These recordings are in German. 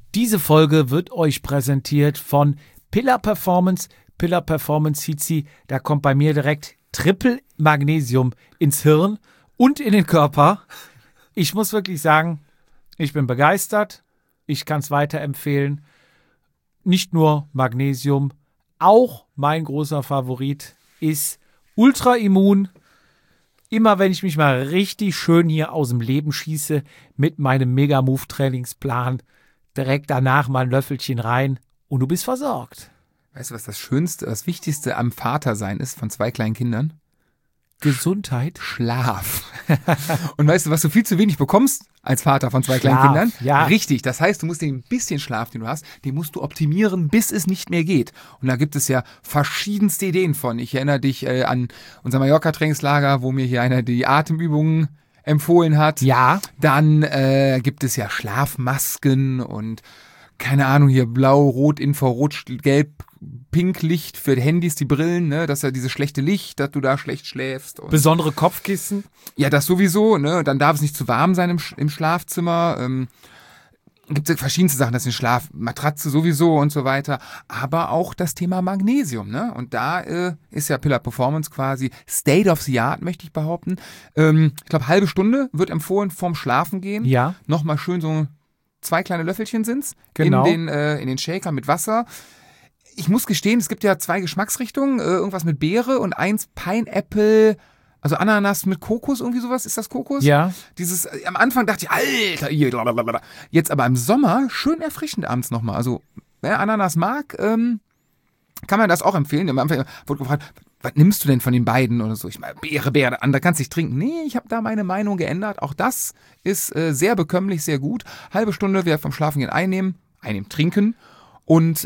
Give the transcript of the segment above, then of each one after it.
Diese Folge wird euch präsentiert von Pillar Performance. Pillar Performance Fizi, da kommt bei mir direkt Triple Magnesium ins Hirn und in den Körper. Ich muss wirklich sagen, ich bin begeistert. Ich kann es weiterempfehlen. Nicht nur Magnesium, auch mein großer Favorit ist Ultra Immun. Immer wenn ich mich mal richtig schön hier aus dem Leben schieße mit meinem Mega-Move-Trainingsplan, direkt danach mal ein Löffelchen rein und du bist versorgt. Weißt du, was das Schönste, das Wichtigste am Vatersein ist von 2 kleinen Kindern? Gesundheit. Schlaf. Und weißt du, was du viel zu wenig bekommst als Vater von 2 kleinen Kindern? Ja. Richtig. Das heißt, du musst den bisschen Schlaf, den du hast, den musst du optimieren, bis es nicht mehr geht. Und da gibt es ja verschiedenste Ideen von. Ich erinnere dich an unser Mallorca-Trainingslager, wo mir hier einer die Atemübungen empfohlen hat. Ja. Dann gibt es ja Schlafmasken und keine Ahnung, hier blau, rot, Infrarot, gelb, pink Licht für Handys, die Brillen, ne, dass ja dieses schlechte Licht, dass du da schlecht schläfst. Und Besondere Kopfkissen. ja, das sowieso, ne, dann darf es nicht zu warm sein im Schlafzimmer. Gibt es verschiedenste Sachen, das ist Schlafmatratze sowieso und so weiter, aber auch das Thema Magnesium, ne, und da ist ja Pillar Performance quasi State of the Art, möchte ich behaupten. Ich glaube, halbe Stunde wird empfohlen vorm Schlafen gehen. Ja. Nochmal schön so 2 kleine Löffelchen sind's. Genau. In den Shaker mit Wasser. Ich muss gestehen, es gibt ja 2 Geschmacksrichtungen. Irgendwas mit Beere und eins Pineapple, also Ananas mit Kokos, irgendwie sowas. Ist das Kokos? Ja. Dieses, am Anfang dachte ich, Alter, blablabla. Jetzt aber im Sommer schön erfrischend abends nochmal. Also, wer Ananas mag, kann man das auch empfehlen. Am Anfang wurde gefragt, was nimmst du denn von den beiden oder so? Ich meine, Beere, andere kannst du nicht trinken. Nee, ich habe da meine Meinung geändert. Auch das ist sehr bekömmlich, sehr gut. Halbe Stunde wieder vom Schlafengehen einnehmen, trinken und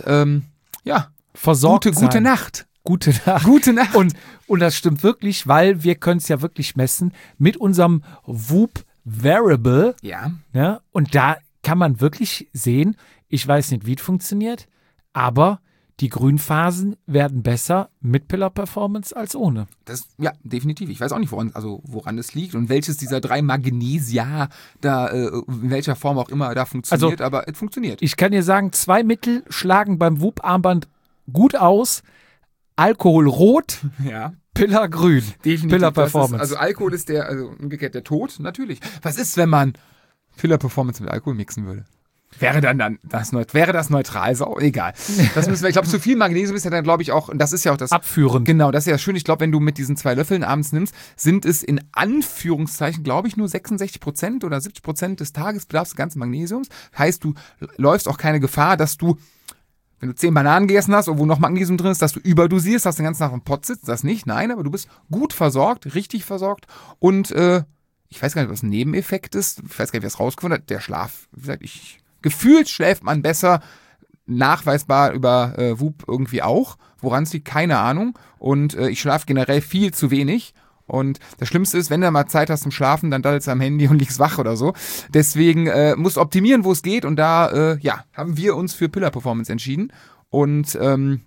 ja, Versorgt gute sein. Nacht. Gute Nacht. Gute Nacht. Und das stimmt wirklich, weil wir können es ja wirklich messen mit unserem Whoop Variable. Ja. Ja, und da kann man wirklich sehen, ich weiß nicht, wie es funktioniert, aber die Grünphasen werden besser mit Pillar Performance als ohne. Ja, definitiv. Ich weiß auch nicht, woran es liegt und welches dieser 3 Magnesia da, in welcher Form auch immer da funktioniert, aber es funktioniert. Ich kann dir sagen, 2 Mittel schlagen beim Whoop-Armband gut aus. Alkohol rot, Ja. Pillar grün. Definitiv. Pillar Performance. Also Alkohol ist umgekehrt der Tod, natürlich. Was ist, wenn man Pillar Performance mit Alkohol mixen würde? Wäre das neutral? So, egal. Das müssen wir, ich glaube, zu viel Magnesium ist ja dann, glaube ich, auch, und das ist ja auch das. Abführend. Genau, das ist ja schön. Ich glaube, wenn du mit diesen 2 Löffeln abends nimmst, sind es in Anführungszeichen, glaube ich, nur 66% oder 70% des Tagesbedarfs des ganzen Magnesiums. Heißt, du läufst auch keine Gefahr, dass du, wenn du 10 Bananen gegessen hast, wo noch Magnesium drin ist, dass du überdosierst, dass du den ganzen Tag am Pott sitzt. Das nicht, nein, aber du bist gut versorgt, richtig versorgt und ich weiß gar nicht, was ein Nebeneffekt ist. Ich weiß gar nicht, wer es rausgefunden hat. Der Schlaf, wie gesagt, gefühlt schläft man besser, nachweisbar über Whoop irgendwie auch. Woran es liegt, keine Ahnung. Und ich schlafe generell viel zu wenig. Und das Schlimmste ist, wenn du mal Zeit hast zum Schlafen, dann daddelst du am Handy und liegst wach oder so. Deswegen musst du optimieren, wo es geht. Und da haben wir uns für Pillar Performance entschieden. Und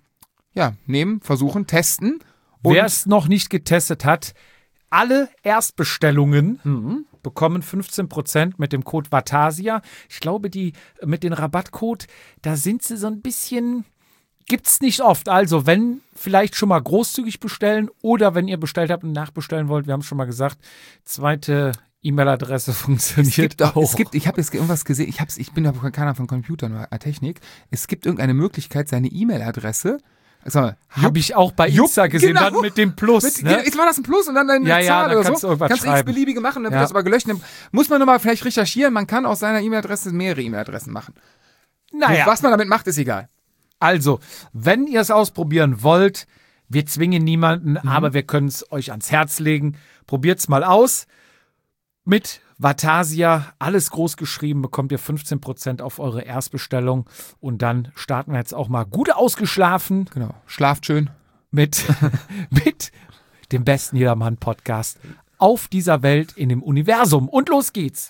versuchen, testen. Wer es noch nicht getestet hat, alle Erstbestellungen bekommen 15% mit dem Code Vatasia. Ich glaube, die mit dem Rabattcode, da sind sie so ein bisschen, gibt's nicht oft. Also, wenn vielleicht schon mal großzügig bestellen oder wenn ihr bestellt habt und nachbestellen wollt, wir haben schon mal gesagt, 2. E-Mail-Adresse funktioniert auch. Ich habe jetzt irgendwas gesehen, ich bin ja keiner von Computern oder Technik. Es gibt irgendeine Möglichkeit, seine E-Mail-Adresse. Habe ich auch bei Insta gesehen, genau. Dann mit dem Plus. Ne? Jetzt war das ein Plus und dann eine Zahl dann oder kannst so. du irgendwas Kannst du schreiben. x-beliebige machen, dann wird das aber gelöscht. Dann muss man nochmal vielleicht recherchieren. Man kann aus seiner E-Mail-Adresse mehrere E-Mail-Adressen machen. Naja. Was man damit macht, ist egal. Also, wenn ihr es ausprobieren wollt, wir zwingen niemanden, aber wir können es euch ans Herz legen. Probiert's mal aus. Mit Vatasia, alles groß geschrieben, bekommt ihr 15% auf eure Erstbestellung. Und dann starten wir jetzt auch mal gut ausgeschlafen. Genau. Schlaft schön. Mit dem besten Jedermann-Podcast auf dieser Welt, in dem Universum. Und los geht's.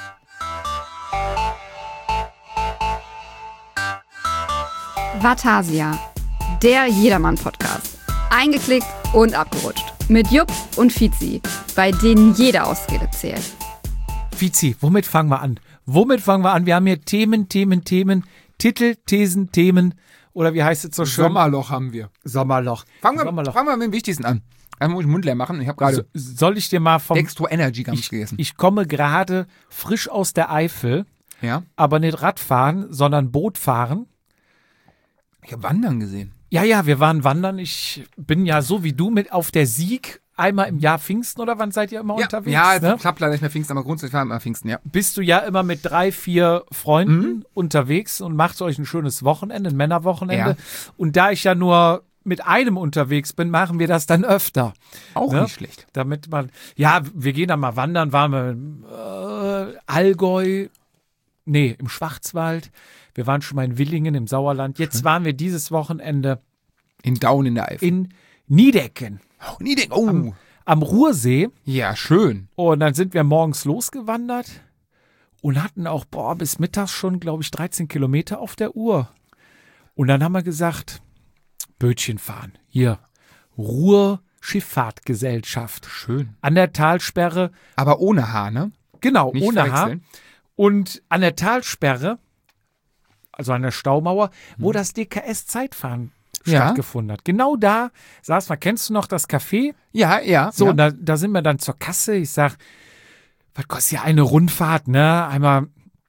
Vatasia, der Jedermann-Podcast. Eingeklickt und abgerutscht. Mit Jupp und Fizi, bei denen jede Ausrede zählt. Fizi, womit fangen wir an? Womit fangen wir an? Wir haben hier Themen, Titel, Thesen, Themen. Oder wie heißt es so schön? Sommerloch haben wir. Sommerloch. Fangen wir mit dem Wichtigsten an. Dann muss ich den Mund leer machen. Ich habe gerade Soll ich dir mal vom... Extra Energy ganz gegessen. Ich komme gerade frisch aus der Eifel, Ja. aber nicht Radfahren, sondern Bootfahren. Ich habe Wandern gesehen. Ja, wir waren wandern. Ich bin ja so wie du mit auf der Sieg einmal im Jahr Pfingsten oder wann seid ihr immer unterwegs? Ja, ne? klappt leider nicht mehr Pfingsten, aber grundsätzlich fahren wir immer Pfingsten, ja. Bist du ja immer mit 3, 4 Freunden unterwegs und macht euch ein schönes Wochenende, ein Männerwochenende. Ja. Und da ich ja nur mit einem unterwegs bin, machen wir das dann öfter. Auch Ne? nicht schlecht. Damit man, ja, wir gehen dann mal wandern, waren wir im Allgäu, im Schwarzwald. Wir waren schon mal in Willingen im Sauerland. Jetzt waren wir dieses Wochenende In Daun in der Eifel. in Niedecken Oh, Niedecken. Oh. am Ruhrsee. Ja, schön. Und dann sind wir morgens losgewandert und hatten auch, bis mittags schon, glaube ich, 13 Kilometer auf der Uhr. Und dann haben wir gesagt, Bötchen fahren. Hier, Ruhr-Schiffahrtgesellschaft. Schön. An der Talsperre, Aber ohne Haar, ne? genau, Nicht ohne Haar. verwechseln. Und an der Talsperre, also an der Staumauer, wo das DKS-Zeitfahren Ja. stattgefunden hat. Genau da saß man, kennst du noch das Café? Ja. So, ja. und da sind wir dann zur Kasse. Ich sag, was kostet ja eine Rundfahrt, ne? Einmal,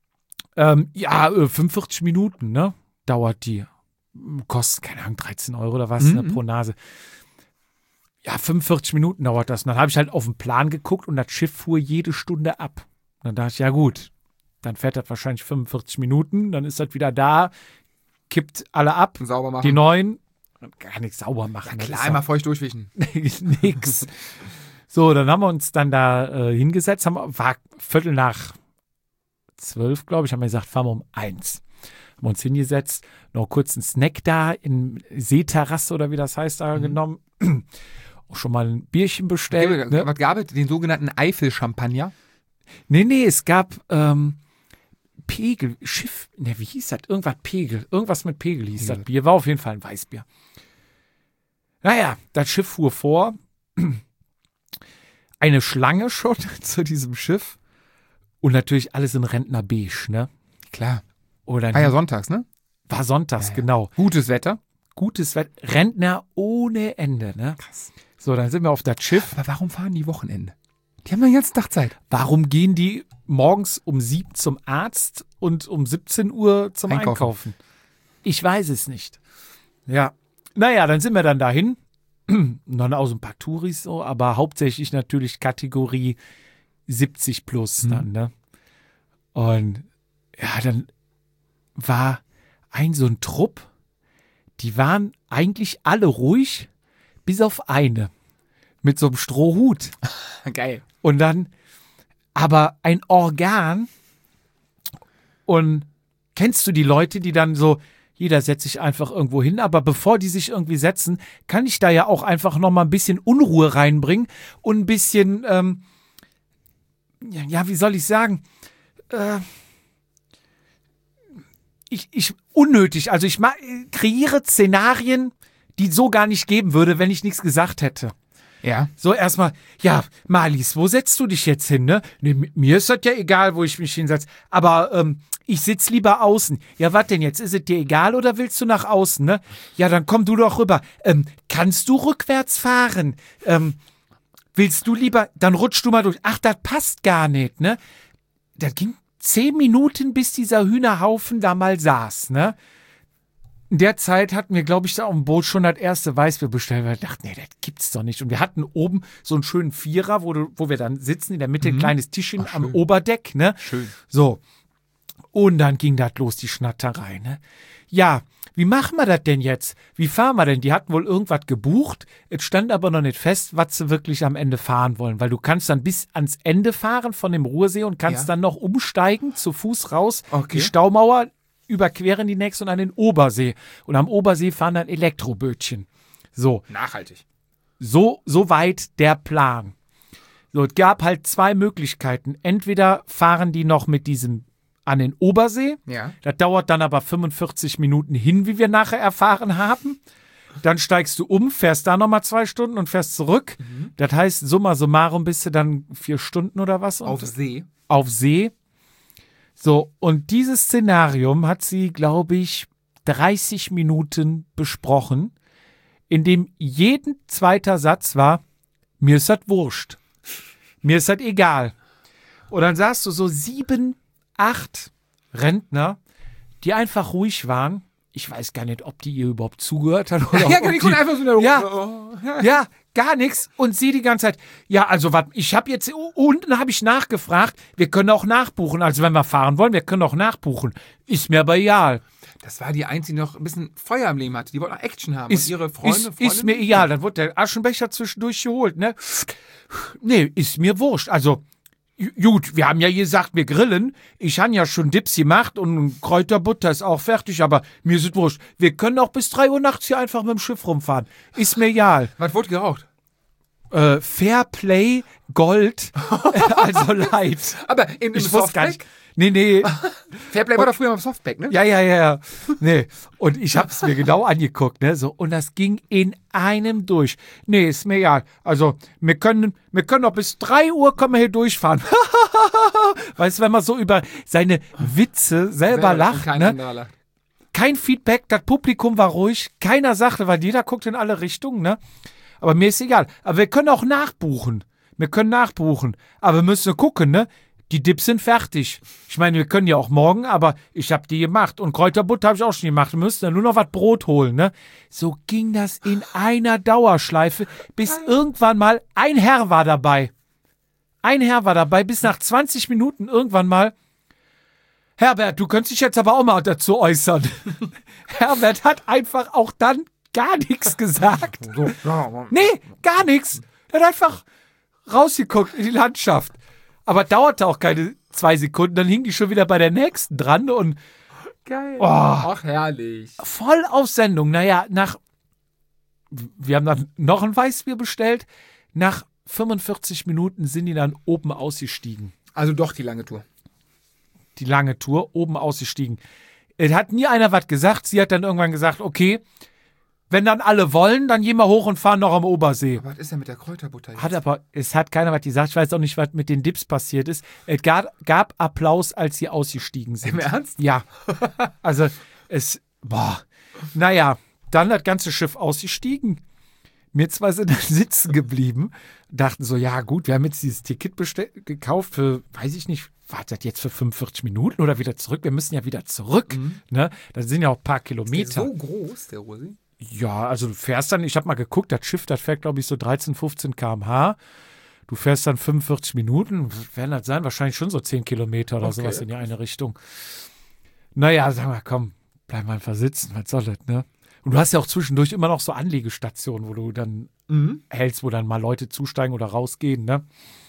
45 Minuten, ne? Dauert die. Kostet, keine Ahnung, 13 Euro oder was, ne, pro Nase. Ja, 45 Minuten dauert das. Und dann habe ich halt auf den Plan geguckt und das Schiff fuhr jede Stunde ab. Und dann dachte ich, ja gut, dann fährt das wahrscheinlich 45 Minuten, dann ist das wieder da, kippt alle ab, Sauber machen. die neuen, gar nichts sauber machen. das Klar, ist einmal feucht durchwischen. nix. So, dann haben wir uns dann da hingesetzt, war 11:45, glaube ich, haben wir gesagt, fahren wir um 1. Haben wir uns hingesetzt, noch kurz einen Snack da in Seeterrasse oder wie das heißt, da genommen. Auch schon mal ein Bierchen bestellt. Ne? Was gab es? Den sogenannten Eifel-Champagner. Nee, es gab Pegel, Schiff, ne, wie hieß das? Irgendwas Pegel, irgendwas mit Pegel hieß das Bier, war auf jeden Fall ein Weißbier. Naja, das Schiff fuhr vor, eine Schlange schon zu diesem Schiff und natürlich alles in Rentner-Beige, ne? Klar. Oder War ja sonntags, ne? war sonntags, Ja. genau. Gutes Wetter. Gutes Wetter, Rentner ohne Ende, ne? Krass. So, dann sind wir auf das Schiff. Aber warum fahren die Wochenende? Die haben den ganzen Tag Zeit. Warum gehen die morgens um 7 zum Arzt und um 17 Uhr zum Einkaufen. Einkaufen? Ich weiß es nicht. Ja. Naja, dann sind wir dann dahin. Dann auch so ein paar Touris so, aber hauptsächlich natürlich Kategorie 70 plus dann, ne? Und ja, dann war so ein Trupp, die waren eigentlich alle ruhig, bis auf eine. Mit so einem Strohhut. Geil. Und dann aber ein Organ. Und kennst du die Leute, die dann so, jeder setzt sich einfach irgendwo hin, aber bevor die sich irgendwie setzen, kann ich da ja auch einfach noch mal ein bisschen Unruhe reinbringen und ein bisschen, wie soll ich sagen, unnötig. Also ich kreiere Szenarien, die es so gar nicht geben würde, wenn ich nichts gesagt hätte. Ja. So erstmal, ja, Marlies, wo setzt du dich jetzt hin, ne? Nee, mir ist das ja egal, wo ich mich hinsetze. Aber ich sitze lieber außen. Ja, was denn jetzt? Ist es dir egal oder willst du nach außen, ne? Ja, dann komm du doch rüber. Kannst du rückwärts fahren? Willst du lieber, dann rutsch du mal durch. Ach, das passt gar nicht, ne? Das ging 10 Minuten, bis dieser Hühnerhaufen da mal saß, ne? In der Zeit hatten wir, glaube ich, da auf dem Boot schon das erste Weißbier bestellt, weil wir dachten, nee, das gibt's doch nicht. Und wir hatten oben so einen schönen Vierer, wo wir dann sitzen, in der Mitte ein kleines Tischchen am Oberdeck, ne? Schön. So. Und dann ging das los, die Schnatterei, ne? Ja, wie machen wir das denn jetzt? Wie fahren wir denn? Die hatten wohl irgendwas gebucht. Es stand aber noch nicht fest, was sie wirklich am Ende fahren wollen, weil du kannst dann bis ans Ende fahren von dem Ruhrsee und kannst dann noch umsteigen, zu Fuß raus, Okay. die Staumauer überqueren die nächste und an den Obersee. Und am Obersee fahren dann Elektrobötchen. So, Nachhaltig. so weit der Plan. So, es gab halt 2 Möglichkeiten. Entweder fahren die noch mit diesem an den Obersee. Ja. Das dauert dann aber 45 Minuten hin, wie wir nachher erfahren haben. Dann steigst du um, fährst da nochmal 2 Stunden und fährst zurück. Das heißt, summa summarum bist du dann 4 Stunden oder was? Und Auf See. auf See. So, und dieses Szenarium hat sie, glaube ich, 30 Minuten besprochen, in dem jeden zweiter Satz war, mir ist das wurscht. Mir ist das egal. Und dann sahst du so 7, 8 Rentner, die einfach ruhig waren. Ich weiß gar nicht, ob die ihr überhaupt zugehört hat. Oder Ja, ob die konnten einfach so ja, gar nichts. Und sie die ganze Zeit, ja, also was, ich habe jetzt, unten habe ich nachgefragt, wir können auch nachbuchen. Also wenn wir fahren wollen, wir können auch nachbuchen. Ist mir aber egal. Das war die Einzige, die noch ein bisschen Feuer im Leben hatte. Die wollten auch Action haben. Und ihre Freunde, ist mir egal. Dann wurde der Aschenbecher zwischendurch geholt, ne? Nee, ist mir wurscht. Also, gut, wir haben ja gesagt, wir grillen. Ich habe ja schon Dips gemacht und Kräuterbutter ist auch fertig, aber mir ist es wurscht. Wir können auch bis 3 Uhr nachts hier einfach mit dem Schiff rumfahren. Ist mir egal. Was wurde geraucht? Fairplay Gold, also light. Aber im Ich wusste gar nicht. Softpack? Nee. Fairplay war doch früher im Softpack, ne? Ja. Nee. Und ich habe es mir genau angeguckt, ne? So, und das ging in einem durch. Nee, ist mir egal. Also, wir können noch bis 3 Uhr können wir hier durchfahren. Weißt du, wenn man so über seine Witze selber lacht, Kein ne? anderer lacht. Kein Feedback, das Publikum war ruhig, keiner sagte, weil jeder guckt in alle Richtungen, ne? Aber mir ist egal. Aber wir können auch nachbuchen. Aber wir müssen gucken, ne? Die Dips sind fertig. Ich meine, wir können ja auch morgen, aber ich habe die gemacht. Und Kräuterbutter habe ich auch schon gemacht. Wir müssen dann nur noch was Brot holen, ne? So ging das in einer Dauerschleife, bis irgendwann mal ein Herr war dabei. Bis nach 20 Minuten irgendwann mal, Herbert, du könntest dich jetzt aber auch mal dazu äußern. Herbert hat einfach auch dann gar nichts gesagt. Nee, gar nichts. Er hat einfach rausgeguckt in die Landschaft. Aber dauerte auch keine 2 Sekunden, dann hing die schon wieder bei der nächsten dran und Geil. Oh. Ach, herrlich. voll auf Sendung. Naja, wir haben dann noch ein Weißbier bestellt. Nach 45 Minuten sind die dann oben ausgestiegen. Also doch die lange Tour. Die lange Tour, oben ausgestiegen. Es hat nie einer was gesagt. Sie hat dann irgendwann gesagt, okay, wenn dann alle wollen, dann gehen wir hoch und fahren noch am Obersee. Aber was ist denn mit der Kräuterbutter jetzt? Es hat keiner was gesagt. Ich weiß auch nicht, was mit den Dips passiert ist. Es gab Applaus, als sie ausgestiegen sind. Im Ernst? Ja. Also Naja, dann das ganze Schiff ausgestiegen. Wir zwei sind dann sitzen geblieben. Dachten so, ja gut, wir haben jetzt dieses Ticket gekauft für, weiß ich nicht, war das jetzt für 45 Minuten oder wieder zurück? Wir müssen ja wieder zurück. Ne? Das sind ja auch ein paar Kilometer. Ist der so groß, der Rosi? Ja, also du fährst dann, ich habe mal geguckt, das Schiff, das fährt, glaube ich, so 13, 15 km/h. Du fährst dann 45 Minuten, werden das sein, wahrscheinlich schon so 10 Kilometer oder sowas in die eine Richtung. Naja, sagen wir, komm, bleib mal einfach sitzen, was soll das, ne? Und du hast ja auch zwischendurch immer noch so Anlegestationen, wo du dann hältst, wo dann mal Leute zusteigen oder rausgehen, ne?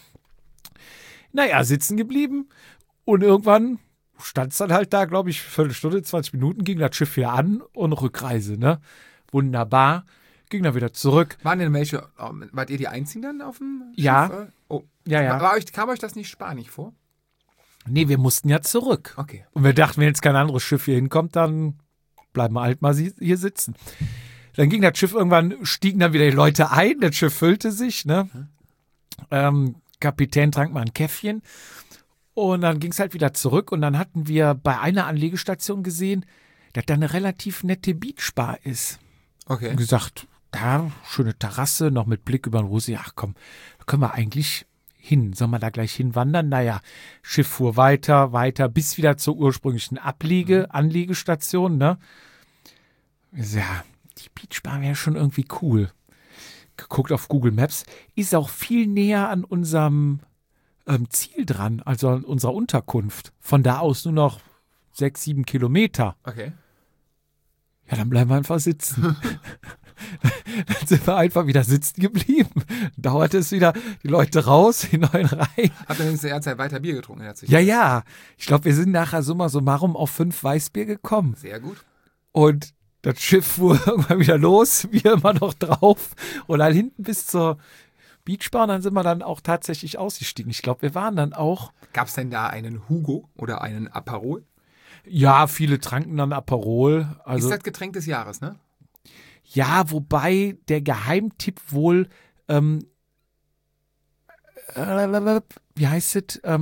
Naja, sitzen geblieben und irgendwann stand es dann halt da, glaube ich, Viertelstunde, 20 Minuten, ging das Schiff wieder an und Rückreise, ne? Wunderbar. Ging dann wieder zurück. Wart ihr die Einzigen dann auf dem Schiff? Ja. Oh. Ja. Kam euch das nicht spanisch vor? Nee, wir mussten ja zurück. Okay. Und wir dachten, wenn jetzt kein anderes Schiff hier hinkommt, dann bleiben wir halt mal hier sitzen. Dann ging das Schiff stiegen dann wieder die Leute ein, das Schiff füllte sich, ne? Kapitän trank mal ein Käffchen und dann ging es halt wieder zurück und dann hatten wir bei einer Anlegestation gesehen, dass da eine relativ nette Beachbar ist. Okay. Und gesagt, da, schöne Terrasse, noch mit Blick über den Rosee. Ach komm, da können wir eigentlich hin. Sollen wir da gleich hinwandern? Naja, Schiff fuhr weiter, bis wieder zur ursprünglichen Anlegestation, ne? Ja, die Beachbar wäre schon irgendwie cool. Geguckt auf Google Maps, ist auch viel näher an unserem Ziel dran, also an unserer Unterkunft. Von da aus nur noch 6, 7 Kilometer. Okay. Ja, dann bleiben wir einfach sitzen. Dann sind wir einfach wieder sitzen geblieben. Dauerte es wieder, die Leute raus, die neuen rein. Habt ihr übrigens derzeit weiter Bier getrunken? Herzlich. Ja. Ich glaube, wir sind nachher summa summarum auf 5 Weißbier gekommen. Sehr gut. Und das Schiff fuhr irgendwann wieder los, wir immer noch drauf. Und dann hinten bis zur Beachbar, und dann sind wir dann auch tatsächlich ausgestiegen. Ich glaube, wir waren dann auch. Gab es denn da einen Hugo oder einen Aperol? Ja, viele tranken dann Aperol. Also, ist das Getränk des Jahres, ne? Ja, wobei der Geheimtipp wohl, wie heißt es?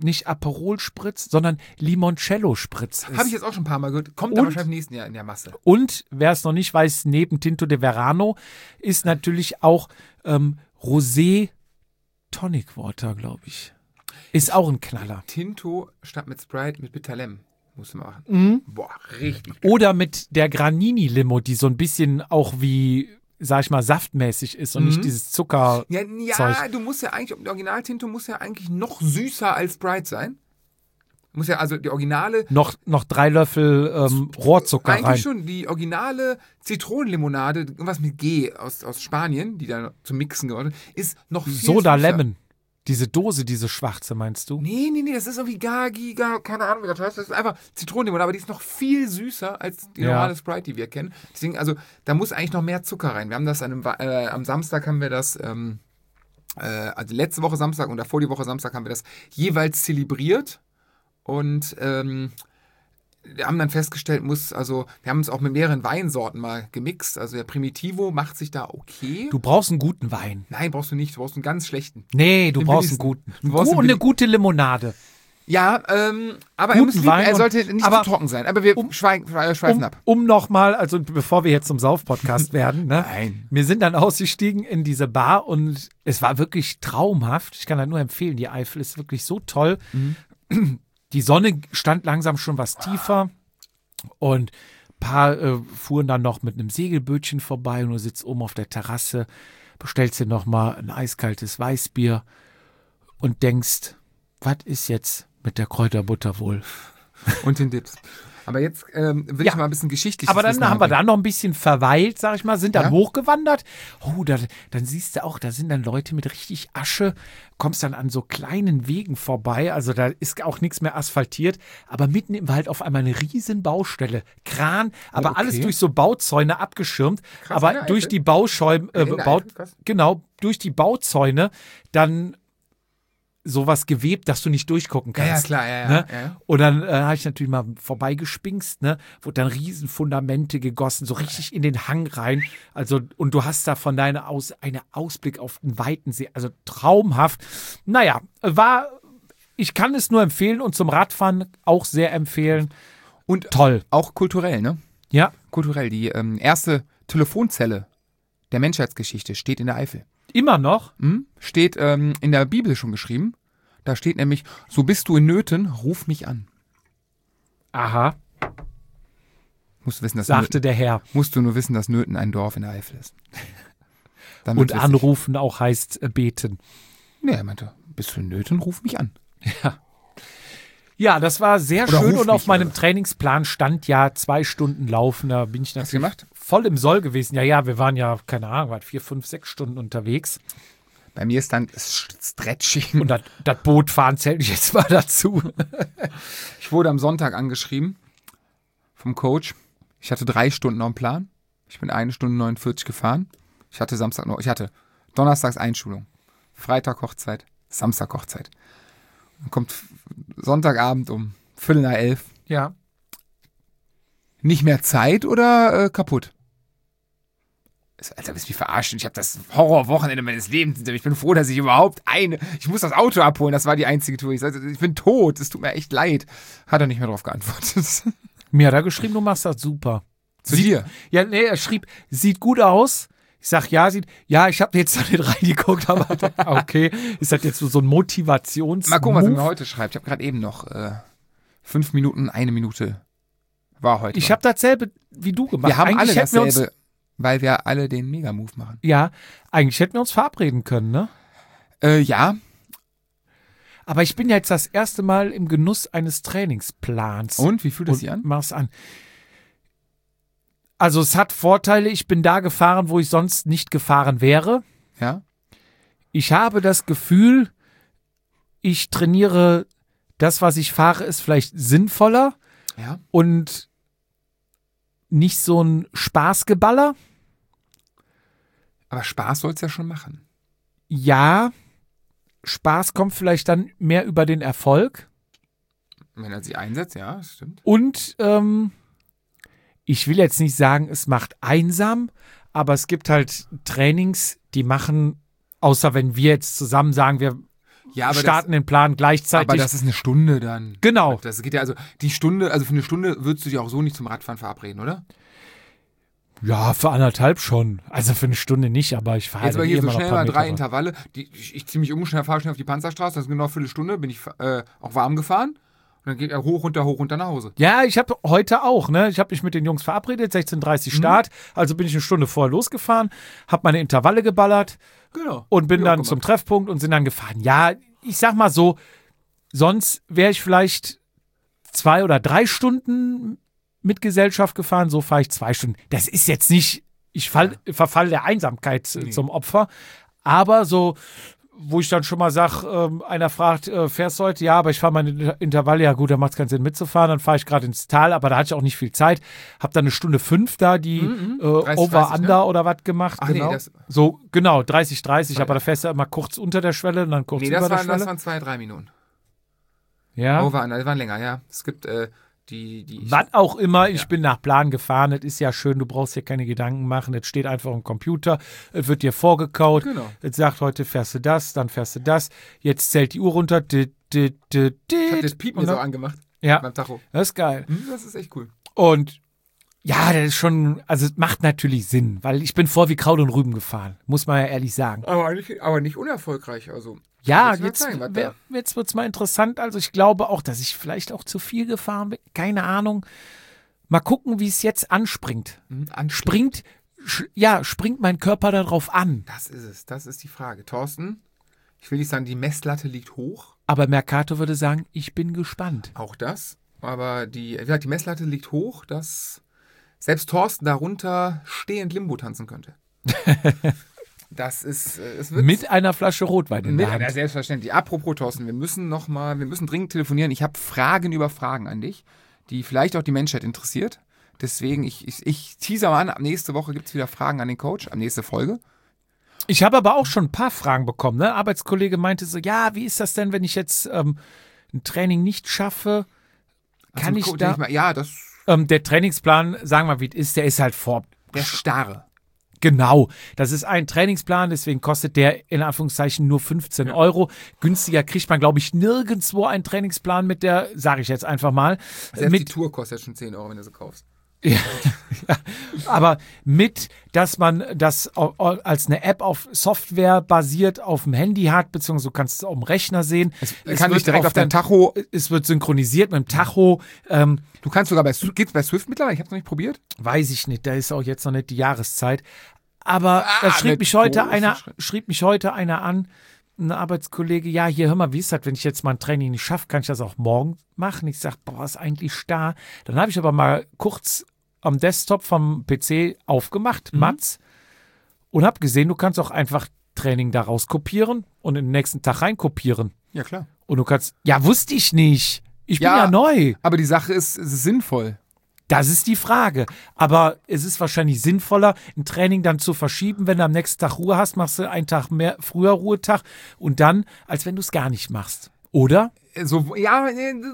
nicht Aperol Spritz, sondern Limoncello Spritz ist. Habe ich jetzt auch schon ein paar Mal gehört. Kommt Und- aber wahrscheinlich im nächsten Jahr in der Masse. Und wer es noch nicht weiß, neben Tinto de Verano ist natürlich auch Rosé Tonic Water, glaube ich. Ist auch ein Knaller. Tinto statt mit Sprite mit Bitterlem. Musst du mal machen. Mhm. Boah, richtig geil. Oder mit der Granini Limo, die so ein bisschen auch wie, sag ich mal, saftmäßig ist und nicht dieses Zucker. Ja, Zeug. du musst ja eigentlich, der Original-Tinto muss ja eigentlich noch süßer als Sprite sein. Muss ja, also die originale, Noch 3 Löffel Rohrzucker eigentlich rein. schon, die originale Zitronenlimonade, irgendwas mit G aus Spanien, die da zum Mixen geworden ist, noch viel Soda süßer. Lemon. Diese Dose, diese schwarze, meinst du? Nee, das ist irgendwie keine Ahnung, wie das heißt. Das ist einfach Zitronenlimonade, aber die ist noch viel süßer als die Ja. normale Sprite, die wir kennen. Deswegen, also, da muss eigentlich noch mehr Zucker rein. Wir haben das am Samstag haben wir das, also letzte Woche Samstag und davor die Woche Samstag haben wir das jeweils zelebriert und wir haben dann festgestellt, wir haben es auch mit mehreren Weinsorten mal gemixt. Also der Primitivo macht sich da okay. Du brauchst einen guten Wein. Nein, brauchst du nicht. Du brauchst einen ganz schlechten. Nee, du Den brauchst einen billigsten. guten. Du brauchst einen Und eine gute Limonade. Ja, aber Guten Wein er und- sollte nicht aber zu trocken sein. Aber wir schweifen ab. Um nochmal, also bevor wir jetzt zum Sauf-Podcast werden, ne? Nein. Wir sind dann ausgestiegen in diese Bar und es war wirklich traumhaft. Ich kann das nur empfehlen, die Eifel ist wirklich so toll. Die Sonne stand langsam schon was tiefer und ein paar fuhren dann noch mit einem Segelbötchen vorbei und du sitzt oben auf der Terrasse, bestellst dir nochmal ein eiskaltes Weißbier und denkst, was ist jetzt mit der Kräuterbutter wohl? Und den Dips. Aber jetzt will Ja. ich mal ein bisschen geschichtlich. Aber dann haben wir da noch ein bisschen verweilt, sag ich mal, sind dann Ja. hochgewandert. Oh, dann siehst du auch, da sind dann Leute mit richtig Asche, kommst dann an so kleinen Wegen vorbei, also da ist auch nichts mehr asphaltiert, aber mitten im Wald auf einmal eine riesen Baustelle, Kran, aber okay. alles durch so Bauzäune abgeschirmt, Krass, aber in der durch Eifel? die Bauschäume, In der Eifel, krass. genau, durch die Bauzäune dann sowas gewebt, dass du nicht durchgucken Ja, kannst. klar, ja. Ne? Ja. Und dann habe ich natürlich mal vorbeigespinkst, ne? Wurde dann riesen Fundamente gegossen, so richtig in den Hang rein. Also, und du hast da von deiner aus einen Ausblick auf den weiten See. Also traumhaft. Naja, ich kann es nur empfehlen und zum Radfahren auch sehr empfehlen. Und Toll. auch kulturell, ne? Ja, Kulturell. Die erste Telefonzelle der Menschheitsgeschichte steht in der Eifel. immer noch. Steht in der Bibel schon geschrieben. Da steht nämlich, so bist du in Nöten, ruf mich an. Aha, Musst du wissen, dass sagte der Herr. musst du nur wissen, dass Nöten ein Dorf in der Eifel ist. Dann Und wird's witzig. anrufen auch heißt beten. Nee, er meinte, bist du in Nöten, ruf mich an. Ja, das war sehr Oder schön ruf und auf mich, meinem oder? Trainingsplan stand ja 2 Stunden laufen. Da bin ich Hast du natürlich gemacht? voll im Soll gewesen. Ja, wir waren ja, keine Ahnung, 4, 5, 6 Stunden unterwegs. Bei mir ist dann Stretching. Und das Bootfahren zählt ich jetzt mal dazu. Ich wurde am Sonntag angeschrieben vom Coach. Ich hatte 3 Stunden noch im Plan. Ich bin 1 Stunde 49 gefahren. Ich hatte donnerstags Einschulung, Freitag Hochzeit, Samstag Hochzeit. Dann kommt Sonntagabend um 10:45. Ja. Nicht mehr Zeit oder kaputt? Alter, willst du mich verarschen? Ich habe das Horrorwochenende meines Lebens hinter mir. Ich bin froh, dass ich ich muss das Auto abholen. Das war die einzige Tour. Ich sagte, ich bin tot. Es tut mir echt leid. Hat er nicht mehr drauf geantwortet. Mir hat er geschrieben, du machst das super. Zu dir? Ja, nee, er schrieb, sieht gut aus. Ich sag, ja, ich habe jetzt noch nicht reingeguckt, aber okay. Ist das jetzt so ein Motivations- Mal gucken, was er mir Move? heute schreibt. Ich habe gerade eben noch 5 Minuten, 1 Minute war heute. Ich habe dasselbe wie du gemacht. wir haben alle Eigentlich hätten wir uns, dasselbe, weil wir alle den Mega-Move machen. ja, eigentlich hätten wir uns verabreden können, ne? Ja, Aber ich bin ja jetzt das erste Mal im Genuss eines Trainingsplans. und wie fühlt es Und sich an? mach's an. Also es hat Vorteile, ich bin da gefahren, wo ich sonst nicht gefahren wäre. Ja, Ich habe das Gefühl, ich trainiere, das, was ich fahre, ist vielleicht sinnvoller ja. und nicht so ein Spaßgeballer. Aber Spaß soll es ja schon machen. Ja, Spaß kommt vielleicht dann mehr über den Erfolg. Wenn er sich einsetzt, ja, das stimmt. Und ich will jetzt nicht sagen, es macht einsam, aber es gibt halt Trainings, die machen, außer wenn wir jetzt zusammen sagen, wir Ja, aber starten den Plan gleichzeitig. Aber das ist eine Stunde dann. Genau. Das geht ja, also die Stunde, also für eine Stunde würdest du dich auch so nicht zum Radfahren verabreden, oder? Ja, für 1,5 schon. Also für eine Stunde nicht, aber ich fahre Jetzt mal hier so immer noch schnell ein paar mal 3 Meter. Intervalle. Ich ziehe mich fahre schnell auf die Panzerstraße, das ist genau eine Viertelstunde, bin ich auch warm gefahren. Und dann geht er hoch, runter nach Hause. Ja, ich habe heute auch, ne? Ich habe mich mit den Jungs verabredet, 16:30 Start. Also bin ich eine Stunde vorher losgefahren, habe meine Intervalle geballert Genau. und bin Hab ich dann auch zum gemacht. Treffpunkt und sind dann gefahren. Ja, ich sag mal so, sonst wäre ich vielleicht 2 oder 3 Stunden mit Gesellschaft gefahren, so fahre ich 2 Stunden. Das ist jetzt nicht, ich verfall der Einsamkeit zum Opfer, aber so, wo ich dann schon mal sage, einer fragt, fährst du heute? Ja, aber ich fahre meine Intervalle, ja gut, da macht es keinen Sinn mitzufahren, dann fahre ich gerade ins Tal, aber da hatte ich auch nicht viel Zeit, habe dann 1:05 da die 30, Over-Under ne? oder was gemacht, Ach genau. nee, das, So, genau, 30, aber da fährst du immer kurz unter der Schwelle und dann kurz über der Schwelle. das waren 2-3 Minuten. Ja. Over, die waren länger, ja. Es gibt Was auch immer, ich bin nach Plan gefahren, das ist ja schön, du brauchst dir keine Gedanken machen, das steht einfach im Computer, es wird dir vorgekaut, Genau. es sagt, heute fährst du das, dann fährst du das, jetzt zählt die Uhr runter, Ich hab das Piepen und jetzt dann- auch angemacht ja, beim Tacho. das ist geil. Das ist echt cool. Und ja, das ist schon, also es macht natürlich Sinn, weil ich bin vor wie Kraut und Rüben gefahren, muss man ja ehrlich sagen. Aber nicht unerfolgreich, also. Ja, Willst du mal jetzt, zeigen, was da- jetzt wird es mal interessant. Also ich glaube auch, dass ich vielleicht auch zu viel gefahren bin. Keine Ahnung. Mal gucken, wie es jetzt anspringt. Springt mein Körper darauf an. Das ist es, das ist die Frage. Thorsten, ich will nicht sagen, die Messlatte liegt hoch, Aber Mercato würde sagen, ich bin gespannt. auch das. Aber wie gesagt, die Messlatte liegt hoch, dass selbst Thorsten darunter stehend Limbo tanzen könnte. Das ist, es wird Mit einer Flasche Rotwein in der Ja, Hand. selbstverständlich. Apropos, Thorsten, wir müssen dringend telefonieren. Ich habe Fragen über Fragen an dich, die vielleicht auch die Menschheit interessiert. Deswegen, ich teaser mal an, ab nächste Woche gibt es wieder Fragen an den Coach, ab nächste Folge. Ich habe aber auch schon ein paar Fragen bekommen. Ne? Arbeitskollege meinte so, ja, wie ist das denn, wenn ich jetzt ein Training nicht schaffe? Kann ich da... Ja, das Der Trainingsplan, sagen wir mal, wie es ist, der ist halt der starre. Genau, das ist ein Trainingsplan, deswegen kostet der in Anführungszeichen nur 15 Euro. Günstiger kriegt man, glaube ich, nirgendwo einen Trainingsplan mit der, sage ich jetzt einfach mal. Selbst die Mit, Tour kostet schon 10 Euro, wenn du sie kaufst. ja, aber mit, dass man das als eine App auf Software basiert auf dem Handy hat, beziehungsweise du kannst es auf dem Rechner sehen. Es kann dich wird direkt auf dein Tacho. Es wird synchronisiert mit dem Tacho. Du kannst sogar geht's bei Swift mittlerweile? Ich habe es noch nicht probiert. Weiß ich nicht, da ist auch jetzt noch nicht die Jahreszeit. Aber da mit schrieb mich heute großen einer an, ein Arbeitskollege, ja, hier, hör mal, wie ist das, wenn ich jetzt mal ein Training nicht schaffe, kann ich das auch morgen machen? Ich sag, boah, ist eigentlich starr. Dann habe ich aber mal kurz am Desktop vom PC aufgemacht, Mats, und habe gesehen, du kannst auch einfach Training daraus kopieren und in den nächsten Tag reinkopieren. Ja, klar. Und du kannst, ja, wusste ich nicht. Ich bin Ja. ja neu. Aber die Sache ist, es ist sinnvoll. Das ist die Frage. Aber es ist wahrscheinlich sinnvoller, ein Training dann zu verschieben, wenn du am nächsten Tag Ruhe hast, machst du einen Tag mehr, früher Ruhetag und dann, als wenn du es gar nicht machst. Oder? So, ja,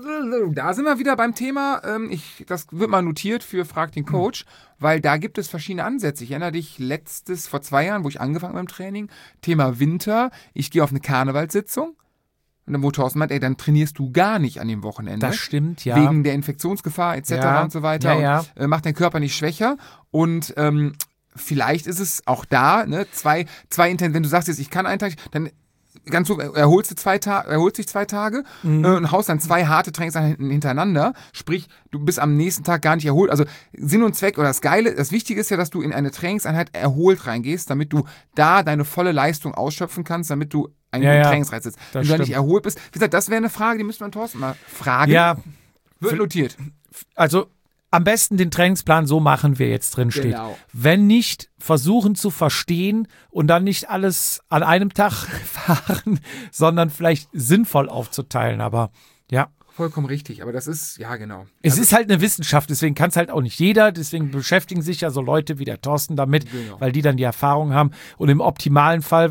da sind wir wieder beim Thema. Das wird mal notiert für Frag den Coach, weil da gibt es verschiedene Ansätze. Ich erinnere dich vor 2 Jahren, wo ich angefangen habe mit dem Training, Thema Winter. Ich gehe auf eine Karnevalssitzung. Und dann, wo Thorsten meint, dann trainierst du gar nicht an dem Wochenende. Das stimmt, ja. Wegen der Infektionsgefahr etc. Ja. und so weiter. Ja, ja. Und, macht deinen Körper nicht schwächer. Und vielleicht ist es auch da, ne, wenn du sagst jetzt, ich kann einen Tag, dann ganz so, erholt sich 2 Tage und haust dann 2 harte Trainingseinheiten hintereinander. Sprich, du bist am nächsten Tag gar nicht erholt. Also Sinn und Zweck oder das Wichtige ist ja, dass du in eine Trainingseinheit erholt reingehst, damit du da deine volle Leistung ausschöpfen kannst, damit du einen guten Trainingsreiz sitzt. Wenn du da nicht erholt bist, wie gesagt, das wäre eine Frage, die müsste man Thorsten mal fragen. Ja, Wird notiert. also am besten den Trainingsplan so machen, wie er jetzt drin steht. Genau. Wenn nicht, versuchen zu verstehen und dann nicht alles an einem Tag fahren, sondern vielleicht sinnvoll aufzuteilen. Aber ja. Vollkommen richtig, aber das ist, ja genau. Es ist halt eine Wissenschaft, deswegen kann es halt auch nicht jeder, deswegen beschäftigen sich ja so Leute wie der Thorsten damit, Genau. weil die dann die Erfahrung haben und im optimalen Fall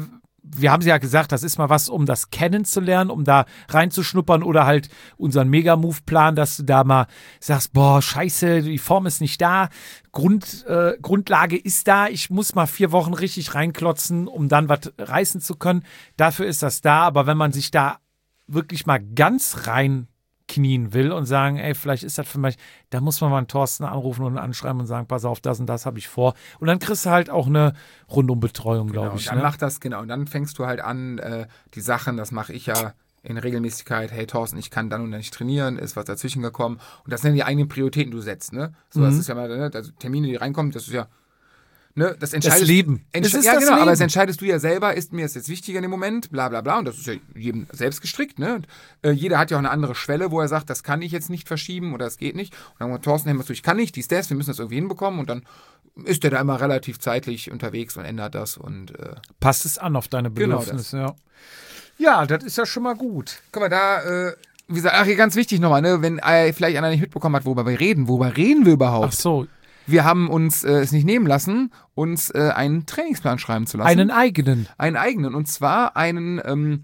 wir haben ja gesagt, das ist mal was, um das kennenzulernen, um da reinzuschnuppern oder halt unseren Mega-Move-Plan, dass du da mal sagst, boah, scheiße, die Form ist nicht da, Grundlage ist da, ich muss mal 4 Wochen richtig reinklotzen, um dann was reißen zu können. Dafür ist das da, aber wenn man sich da wirklich mal ganz rein knien will und sagen, ey, vielleicht ist das für mich, da muss man mal einen Thorsten anrufen und anschreiben und sagen, pass auf, das und das habe ich vor. Und dann kriegst du halt auch eine Rundumbetreuung, glaube ich. Dann macht das, genau. Und dann fängst du halt an, die Sachen, das mache ich ja in Regelmäßigkeit, hey Thorsten, ich kann dann und dann nicht trainieren, ist was dazwischen gekommen. Und das sind die eigenen Prioritäten, die du setzt, ne? So, das ist ja mal, ne? Also Termine, die reinkommen, das ist ja, ne, das entscheidest das Leben. Es ist ja, das genau, Leben. aber das entscheidest du ja selber, ist mir das jetzt wichtiger in dem Moment, bla bla bla. Und das ist ja jedem selbst gestrickt, ne? Und, jeder hat ja auch eine andere Schwelle, wo er sagt, das kann ich jetzt nicht verschieben oder das geht nicht. Und dann sagt Thorsten, ich kann nicht, dies, das, wir müssen das irgendwie hinbekommen. Und dann ist der da immer relativ zeitlich unterwegs und ändert das. Und passt es an auf deine Bedürfnisse, ja. Ja, das ist ja schon mal gut. Guck mal, da, wie gesagt, hier ganz wichtig nochmal, ne? Wenn vielleicht einer nicht mitbekommen hat, worüber reden wir überhaupt? Ach so. Wir haben uns es nicht nehmen lassen, uns einen Trainingsplan schreiben zu lassen. Einen eigenen. Einen eigenen. Und zwar einen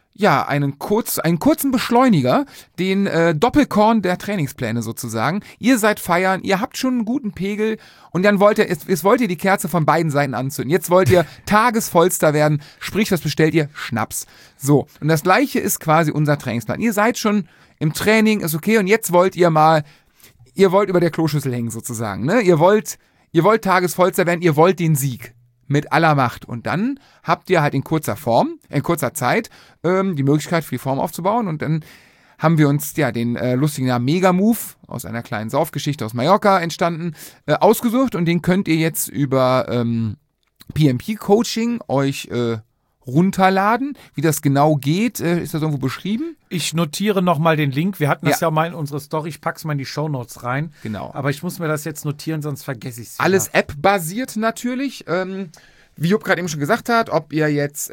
kurzen Beschleuniger, den Doppelkorn der Trainingspläne sozusagen. Ihr seid feiern, ihr habt schon einen guten Pegel und dann jetzt wollt ihr die Kerze von beiden Seiten anzünden. Jetzt wollt ihr tagesvollster werden, sprich, was bestellt ihr? Schnaps. So, und das gleiche ist quasi unser Trainingsplan. Ihr seid schon im Training, ist okay, und jetzt wollt ihr wollt über der Kloschüssel hängen sozusagen, ne? Ihr wollt tagesvollster werden, ihr wollt den Sieg. Mit aller Macht. Und dann habt ihr halt in kurzer Zeit die Möglichkeit, viel Form aufzubauen. Und dann haben wir uns den lustigen Namen Mega-Move aus einer kleinen Saufgeschichte aus Mallorca entstanden, ausgesucht. Und den könnt ihr jetzt über PMP-Coaching euch runterladen. Wie das genau geht, ist das irgendwo beschrieben? Ich notiere nochmal den Link. Wir hatten das ja mal in unsere Story. Ich pack's mal in die Shownotes rein. Genau. Aber ich muss mir das jetzt notieren, sonst vergesse ich es. Alles App-basiert natürlich. Wie Jupp gerade eben schon gesagt hat, ob ihr jetzt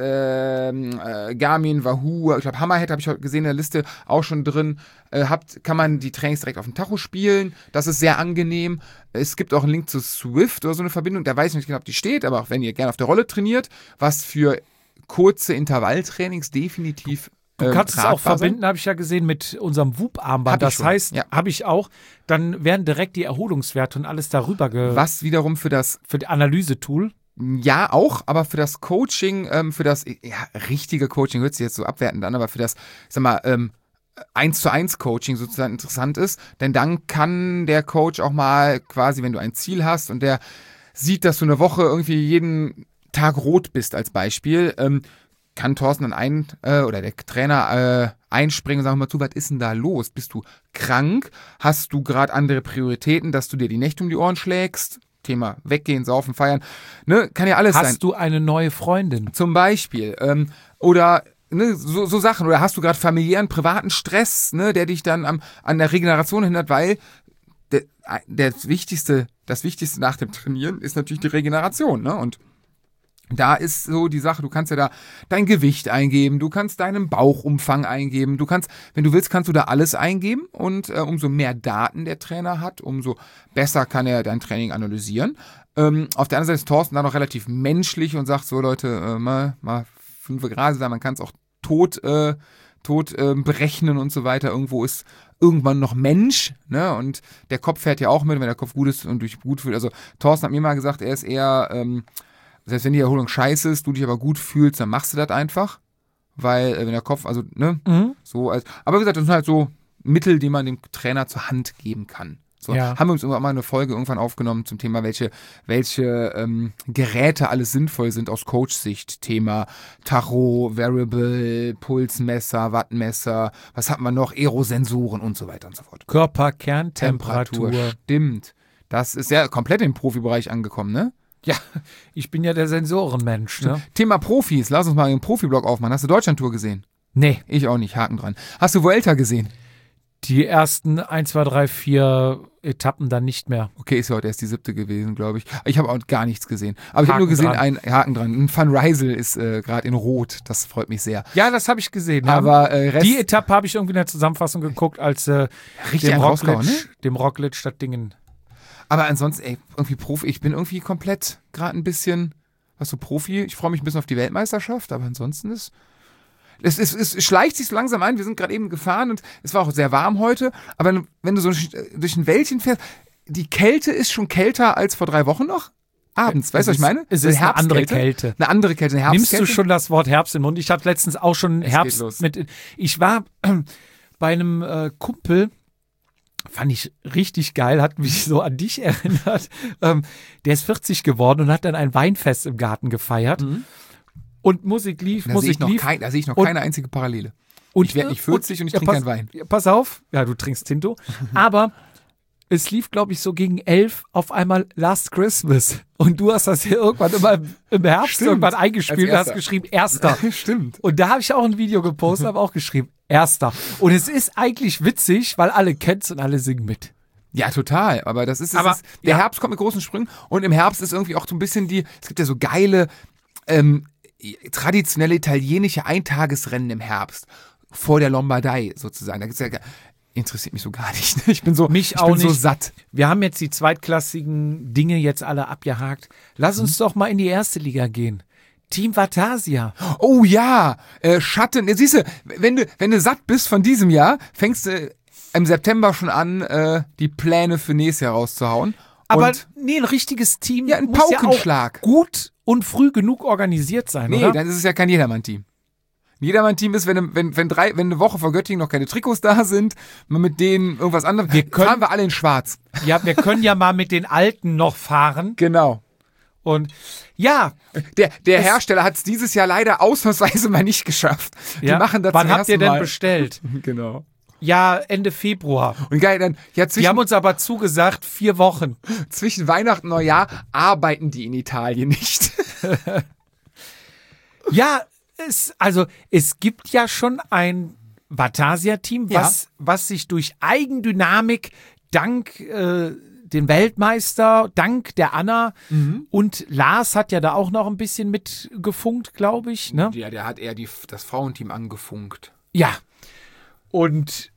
Garmin, Wahoo, ich glaube Hammerhead habe ich heute gesehen in der Liste auch schon drin, habt, kann man die Trainings direkt auf dem Tacho spielen. Das ist sehr angenehm. Es gibt auch einen Link zu Swift oder so eine Verbindung. Da weiß ich nicht genau, ob die steht, aber auch wenn ihr gerne auf der Rolle trainiert, was für kurze Intervalltrainings definitiv du kannst es auch verbinden, habe ich ja gesehen, mit unserem Whoop-Armband. Das heißt, habe ich auch, dann werden direkt die Erholungswerte und alles darüber was wiederum für das Analysetool. Ja, auch, aber für das Coaching, richtige Coaching hört sich jetzt so abwertend an, aber für das, 1:1 Coaching sozusagen interessant ist, denn dann kann der Coach auch mal quasi, wenn du ein Ziel hast und der sieht, dass du eine Woche irgendwie jeden Tag rot bist als Beispiel, kann Thorsten dann oder der Trainer einspringen und sagen, mal zu, was ist denn da los? Bist du krank? Hast du gerade andere Prioritäten, dass du dir die Nächte um die Ohren schlägst? Thema weggehen, saufen, feiern, ne, kann ja alles sein. Hast du eine neue Freundin? Zum Beispiel, oder ne, so Sachen, oder hast du gerade familiären, privaten Stress, ne, der dich dann an der Regeneration hindert, weil das Wichtigste nach dem Trainieren ist natürlich die Regeneration, ne, und da ist so die Sache, du kannst ja da dein Gewicht eingeben, du kannst deinen Bauchumfang eingeben, du kannst, wenn du willst, kannst du da alles eingeben und umso mehr Daten der Trainer hat, umso besser kann er dein Training analysieren. Auf der anderen Seite ist Thorsten da noch relativ menschlich und sagt so, Leute, mal 5 Grad sein, man kann es auch tot berechnen und so weiter. Irgendwo ist irgendwann noch Mensch, ne, und der Kopf fährt ja auch mit, wenn der Kopf gut ist und dich gut fühlt. Also Thorsten hat mir mal gesagt, er ist eher selbst wenn die Erholung scheiße ist, du dich aber gut fühlst, dann machst du das einfach. Weil, wenn der Kopf, also, ne, so als. Aber wie gesagt, das sind halt so Mittel, die man dem Trainer zur Hand geben kann. So, haben wir uns irgendwann mal eine Folge irgendwann aufgenommen zum Thema, welche Geräte alles sinnvoll sind aus Coach-Sicht. Thema Tacho, Variable, Pulsmesser, Wattmesser, was hatten wir noch? Aerosensoren und so weiter und so fort. Körperkerntemperatur. Stimmt. Das ist ja komplett im Profibereich angekommen, ne? Ja, ich bin ja der Sensorenmensch, ne? Thema Profis, lass uns mal den Profiblock aufmachen. Hast du Deutschlandtour gesehen? Nee. Ich auch nicht, Haken dran. Hast du Vuelta gesehen? Die ersten 1, 2, 3, 4 Etappen dann nicht mehr. Okay, ist ja heute erst die 7. gewesen, glaube ich. Ich habe auch gar nichts gesehen. Aber ich habe nur gesehen, ein Haken dran. Ein Van Rysel ist gerade in Rot. Das freut mich sehr. Ja, das habe ich gesehen. Aber die Etappe habe ich irgendwie in der Zusammenfassung geguckt, als richtig dem Roglic statt Dingen. Aber ansonsten, irgendwie Profi, ich bin irgendwie komplett gerade ein bisschen, was so Profi, ich freue mich ein bisschen auf die Weltmeisterschaft, aber ansonsten es schleicht sich so langsam ein. Wir sind gerade eben gefahren und es war auch sehr warm heute, aber wenn du so durch ein Wäldchen fährst, die Kälte ist schon kälter als vor 3 Wochen noch. Abends, weißt du, was ich meine? Es ist eine andere Kälte. Eine andere Kälte, eine Herbstkälte. Nimmst du schon das Wort Herbst in den Mund? Ich hatte letztens auch schon Herbst mit. Ich war bei einem Kumpel, fand ich richtig geil, hat mich so an dich erinnert. Der ist 40 geworden und hat dann ein Weinfest im Garten gefeiert. Mhm. Und Musik lief, da sehe ich noch keine einzige Parallele. Und ich werde nicht 40 und ich trinke keinen Wein. Pass auf, ja, du trinkst Tinto, aber es lief, glaube ich, so gegen 11 auf einmal Last Christmas. Und du hast das hier irgendwann immer im Herbst irgendwann eingespielt und hast geschrieben, 1. Stimmt. Und da habe ich auch ein Video gepostet, habe auch geschrieben, 1. Und es ist eigentlich witzig, weil alle kennen es und alle singen mit. Ja, total. Aber das ist, der Herbst kommt mit großen Sprüngen. Und im Herbst ist irgendwie auch so ein bisschen es gibt ja so geile, traditionelle italienische Eintagesrennen im Herbst. Vor der Lombardei sozusagen. Da gibt's ja interessiert mich so gar nicht. Ich bin so satt. Wir haben jetzt die zweitklassigen Dinge jetzt alle abgehakt. Lass uns doch mal in die erste Liga gehen. Team Vatasia. Oh ja, Schatten. Siehst du, wenn du satt bist von diesem Jahr, fängst du im September schon an, die Pläne für nächstes Jahr rauszuhauen. Aber ein richtiges Team ein Paukenschlag. Ja auch gut und früh genug organisiert sein, oder? Nee, dann ist es ja kein Jedermann-Team. Jedermann-Team ist, wenn eine Woche vor Göttingen noch keine Trikots da sind, man mit denen irgendwas anderes. Fahren wir alle in schwarz. Ja, wir können ja mal mit den Alten noch fahren. Genau. Und ja. Der Hersteller hat es dieses Jahr leider ausnahmsweise mal nicht geschafft. Die machen das. Wann habt ihr denn bestellt? Genau. Ja, Ende Februar. Und geil, dann, die haben uns aber zugesagt, 4 Wochen. Zwischen Weihnachten und Neujahr arbeiten die in Italien nicht. Ja, es gibt ja schon ein Vatasia-Team, was sich durch Eigendynamik dank den Weltmeister, dank der Anna und Lars hat ja da auch noch ein bisschen mitgefunkt, glaube ich. Ne? Ja, der hat eher das Frauenteam angefunkt. Ja, und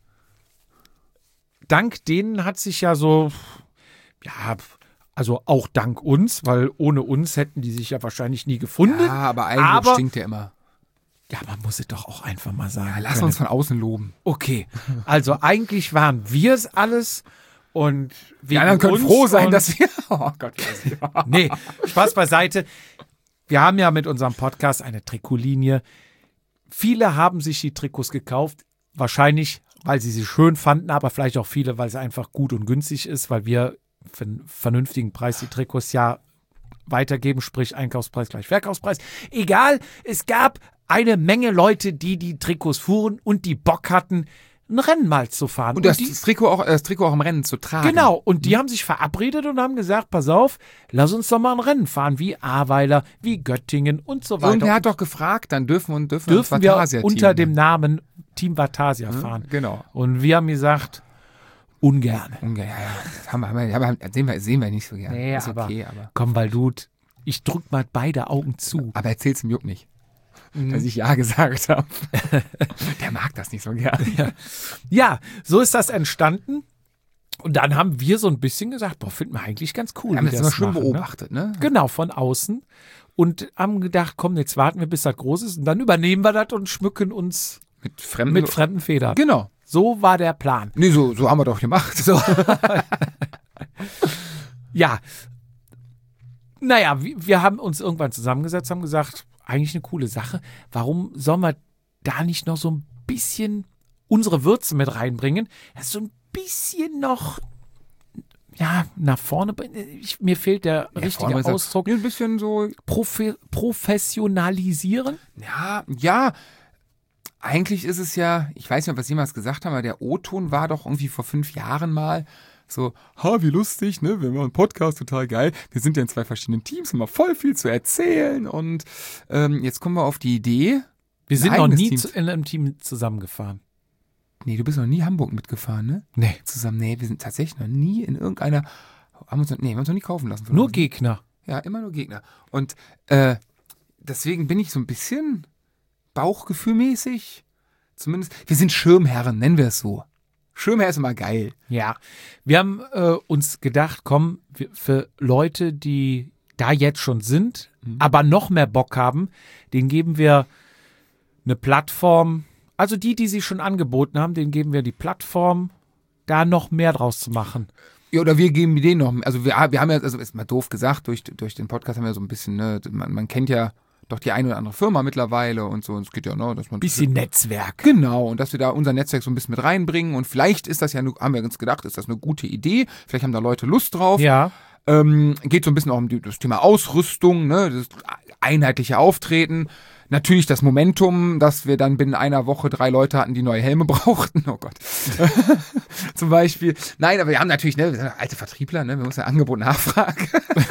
dank denen hat sich ja so, ja, also auch dank uns, weil ohne uns hätten die sich ja wahrscheinlich nie gefunden. Ja, aber Eigenlob stinkt ja immer. Ja, man muss es doch auch einfach mal sagen. Ja, lass uns von außen loben. Okay, also eigentlich waren wir es alles und die anderen können froh sein, dass wir... Oh Gott. Nee, Spaß beiseite. Wir haben ja mit unserem Podcast eine Trikotlinie. Viele haben sich die Trikots gekauft, wahrscheinlich, weil sie schön fanden, aber vielleicht auch viele, weil es einfach gut und günstig ist, weil wir für einen vernünftigen Preis die Trikots ja weitergeben, sprich Einkaufspreis gleich Verkaufspreis. Egal, es gab eine Menge Leute, die Trikots fuhren und die Bock hatten, ein Rennen mal zu fahren. Und das Trikot auch im Rennen zu tragen. Genau, und die haben sich verabredet und haben gesagt, pass auf, lass uns doch mal ein Rennen fahren, wie Ahrweiler, wie Göttingen und so weiter. Irgendwer hat doch gefragt, dann dürfen wir unter dem Namen Team Vatasia fahren. Genau. Und wir haben gesagt, ungern. Ja. Sehen wir nicht so gerne. Nee, aber komm, weil ich drück mal beide Augen zu. Aber erzähl's dem Jupp nicht. Dass ich ja gesagt habe. Der mag das nicht so gerne. Ja, so ist das entstanden. Und dann haben wir so ein bisschen gesagt, finden wir eigentlich ganz cool. Wir haben das immer schön beobachtet, ne? Genau, von außen. Und haben gedacht, komm, jetzt warten wir, bis das groß ist. Und dann übernehmen wir das und schmücken uns mit fremden Federn. Genau. So war der Plan. Nee, so haben wir doch gemacht. So. Ja. Naja, wir haben uns irgendwann zusammengesetzt, haben gesagt, eigentlich eine coole Sache. Warum sollen wir da nicht noch so ein bisschen unsere Würze mit reinbringen? Das ist so ein bisschen noch, nach vorne. Mir fehlt der richtige Ausdruck. Ein bisschen so professionalisieren. Ja. Eigentlich ist es ja, ich weiß nicht, was Sie mal gesagt haben, aber der O-Ton war doch irgendwie vor 5 Jahren mal so, wie lustig, ne? Wir machen einen Podcast, total geil. Wir sind ja in 2 verschiedenen Teams, haben wir voll viel zu erzählen und jetzt kommen wir auf die Idee. Wir sind noch nie in einem Team zusammengefahren. Nee, du bist noch nie Hamburg mitgefahren, ne? Nee. Zusammen, nee, wir sind tatsächlich noch nie in irgendeiner, wir haben uns noch nie kaufen lassen. Nur Gegner. Ja, immer nur Gegner. Und deswegen bin ich so ein bisschen bauchgefühlmäßig, zumindest, wir sind Schirmherren, nennen wir es so. Schirmherr ist immer geil. Ja, wir haben uns gedacht, komm, für Leute, die da jetzt schon sind, aber noch mehr Bock haben, denen geben wir eine Plattform, also die sich schon angeboten haben, denen geben wir die Plattform, da noch mehr draus zu machen. Ja, oder wir geben denen noch, also wir haben ja, also ist mal doof gesagt, durch den Podcast haben wir so ein bisschen, ne, man kennt ja doch die eine oder andere Firma mittlerweile und so, und es geht ja, ne, dass man... Bisschen Netzwerk. Genau, und dass wir da unser Netzwerk so ein bisschen mit reinbringen und vielleicht ist das ja, haben wir uns gedacht, ist das eine gute Idee, vielleicht haben da Leute Lust drauf. Ja. Geht so ein bisschen auch um das Thema Ausrüstung, ne, das einheitliche Auftreten. Natürlich das Momentum, dass wir dann binnen einer Woche 3 Leute hatten, die neue Helme brauchten. Oh Gott. Zum Beispiel. Nein, aber wir haben natürlich, ne, wir sind alte Vertriebler, ne, wir müssen ja Angebot nachfragen.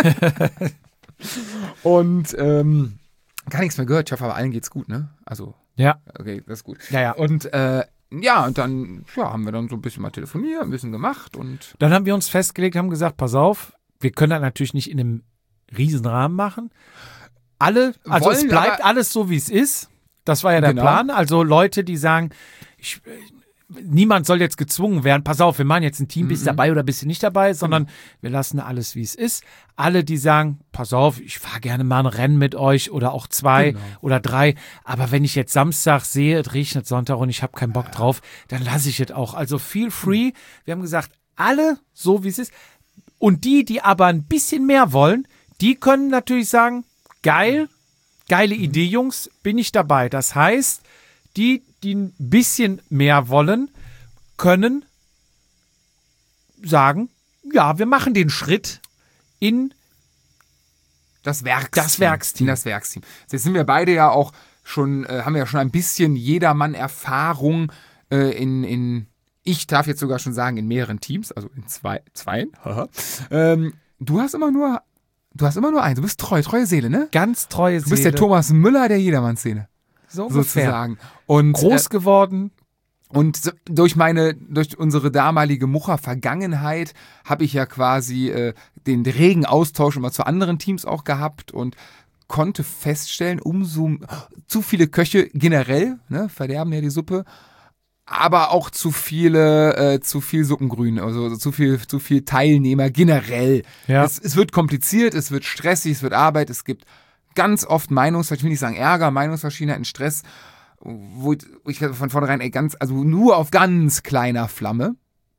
Und gar nichts mehr gehört. Ich hoffe, aber allen geht's gut, ne? Also, Ja. okay, das ist gut. Ja. Und und dann haben wir dann so ein bisschen mal telefoniert, ein bisschen gemacht und Dann haben wir uns festgelegt, haben gesagt, pass auf, wir können das natürlich nicht in einem Riesenrahmen machen. Es Wollen, bleibt aber- alles so, wie es ist. Das war ja der Genau. Plan. Also Leute, die sagen, niemand soll jetzt gezwungen werden, pass auf, wir machen jetzt ein Team, bist du dabei oder bist du nicht dabei, sondern wir lassen alles, wie es ist. Alle, die sagen, pass auf, ich fahre gerne mal ein Rennen mit euch oder auch 2 oder 3, aber wenn ich jetzt Samstag sehe, es regnet Sonntag und ich habe keinen Bock drauf, dann lasse ich es auch. Also feel free. Wir haben gesagt, alle so, wie es ist. Und die aber ein bisschen mehr wollen, die können natürlich sagen, geile Idee, Jungs, bin ich dabei. Das heißt, die ein bisschen mehr wollen, können sagen, ja, wir machen den Schritt in das Werksteam. Das Werksteam. In das Werksteam. Jetzt sind wir beide ja auch schon, haben ja schon ein bisschen Jedermann-Erfahrung ich darf jetzt sogar schon sagen, in mehreren Teams, also in zweien. Du hast immer nur eins. Du bist treue Seele, ne? ganz treue Seele. Du bist der Thomas Müller der Jedermann-Szene. so ungefähr. Sozusagen. Und Groß geworden. Und durch unsere damalige Mucher-Vergangenheit habe ich ja quasi den regen Austausch immer zu anderen Teams auch gehabt und konnte feststellen, zu viele Köche generell, ne, verderben ja die Suppe, aber auch zu viel Suppengrün, also zu viel Teilnehmer generell. Ja. Es wird kompliziert, es wird stressig, es wird Arbeit, es gibt ganz oft ich will nicht sagen Ärger, Meinungsverschiedenheiten, Stress, wo ich von vornherein also nur auf ganz kleiner Flamme,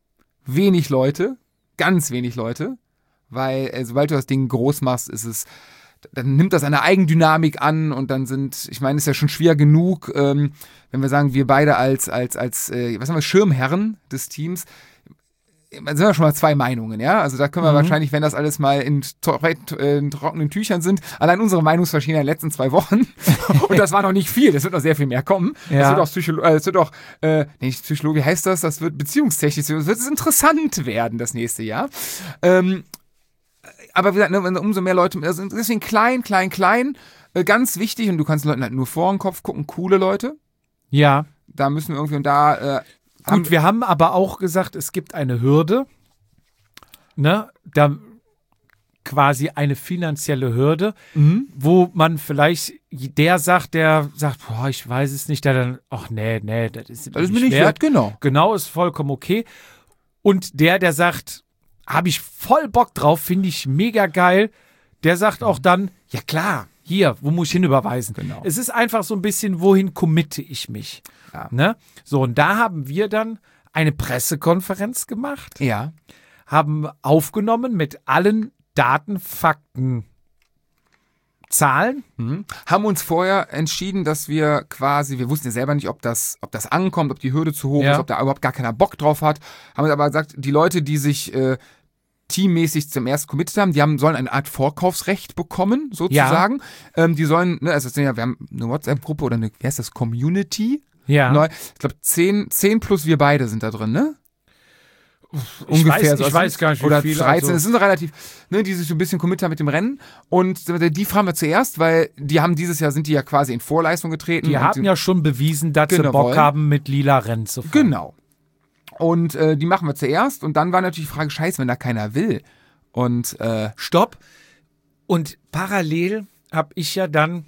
ganz wenig Leute, weil sobald du das Ding groß machst, dann nimmt das eine Eigendynamik an und dann ist ja schon schwer genug, wenn wir sagen, wir beide als Schirmherren des Teams, dann sind wir schon mal 2 Meinungen, ja? Also da können wir wahrscheinlich, wenn das alles mal in trockenen Tüchern sind, allein unsere Meinungsverschiedenheit in den letzten 2 Wochen, und das war noch nicht viel, das wird noch sehr viel mehr kommen. Ja. Das wird auch nicht Psychologie heißt das wird beziehungstechnisch, das wird interessant werden das nächste Jahr. Aber wie gesagt, umso mehr Leute, also deswegen klein, ganz wichtig, und du kannst Leuten halt nur vor den Kopf gucken, coole Leute. Ja. Da müssen wir irgendwie und da Gut, wir haben aber auch gesagt, es gibt eine Hürde, ne, da quasi eine finanzielle Hürde, wo man vielleicht, der sagt, boah, ich weiß es nicht, der dann, ach nee, das ist mir nicht wert. genau. Genau, ist vollkommen okay. Und der sagt, habe ich voll Bock drauf, finde ich mega geil, der sagt auch dann, ja klar, hier, wo muss ich hinüberweisen? Genau. Es ist einfach so ein bisschen, wohin committe ich mich? Ja. Ne? So, und da haben wir dann eine Pressekonferenz gemacht, Ja. haben aufgenommen mit allen Daten, Fakten, Zahlen. Haben uns vorher entschieden, dass wir wussten ja selber nicht, ob das ankommt, ob die Hürde zu hoch Ja. ist, ob da überhaupt gar keiner Bock drauf hat. Haben aber gesagt, die Leute, die sich teammäßig zum ersten committed haben, sollen eine Art Vorkaufsrecht bekommen, sozusagen. Die sollen, ne, also wir haben eine WhatsApp-Gruppe oder wie heißt das, Community? Ja. Ich glaube, 10 plus wir beide sind da drin, ne? Ich weiß gar nicht, wie oder viel, 13, also- es sind relativ, ne, die sich so ein bisschen committed haben mit dem Rennen. Und die fragen wir zuerst, weil sind die ja quasi in Vorleistung getreten. Die und haben ja schon bewiesen, dass sie Genau, Bock wollen. haben, mit lila Rennen zu fahren. Genau. Und die machen wir zuerst. Und dann war natürlich die Frage, scheiße, wenn da keiner will. Und Stopp. Und parallel habe ich ja dann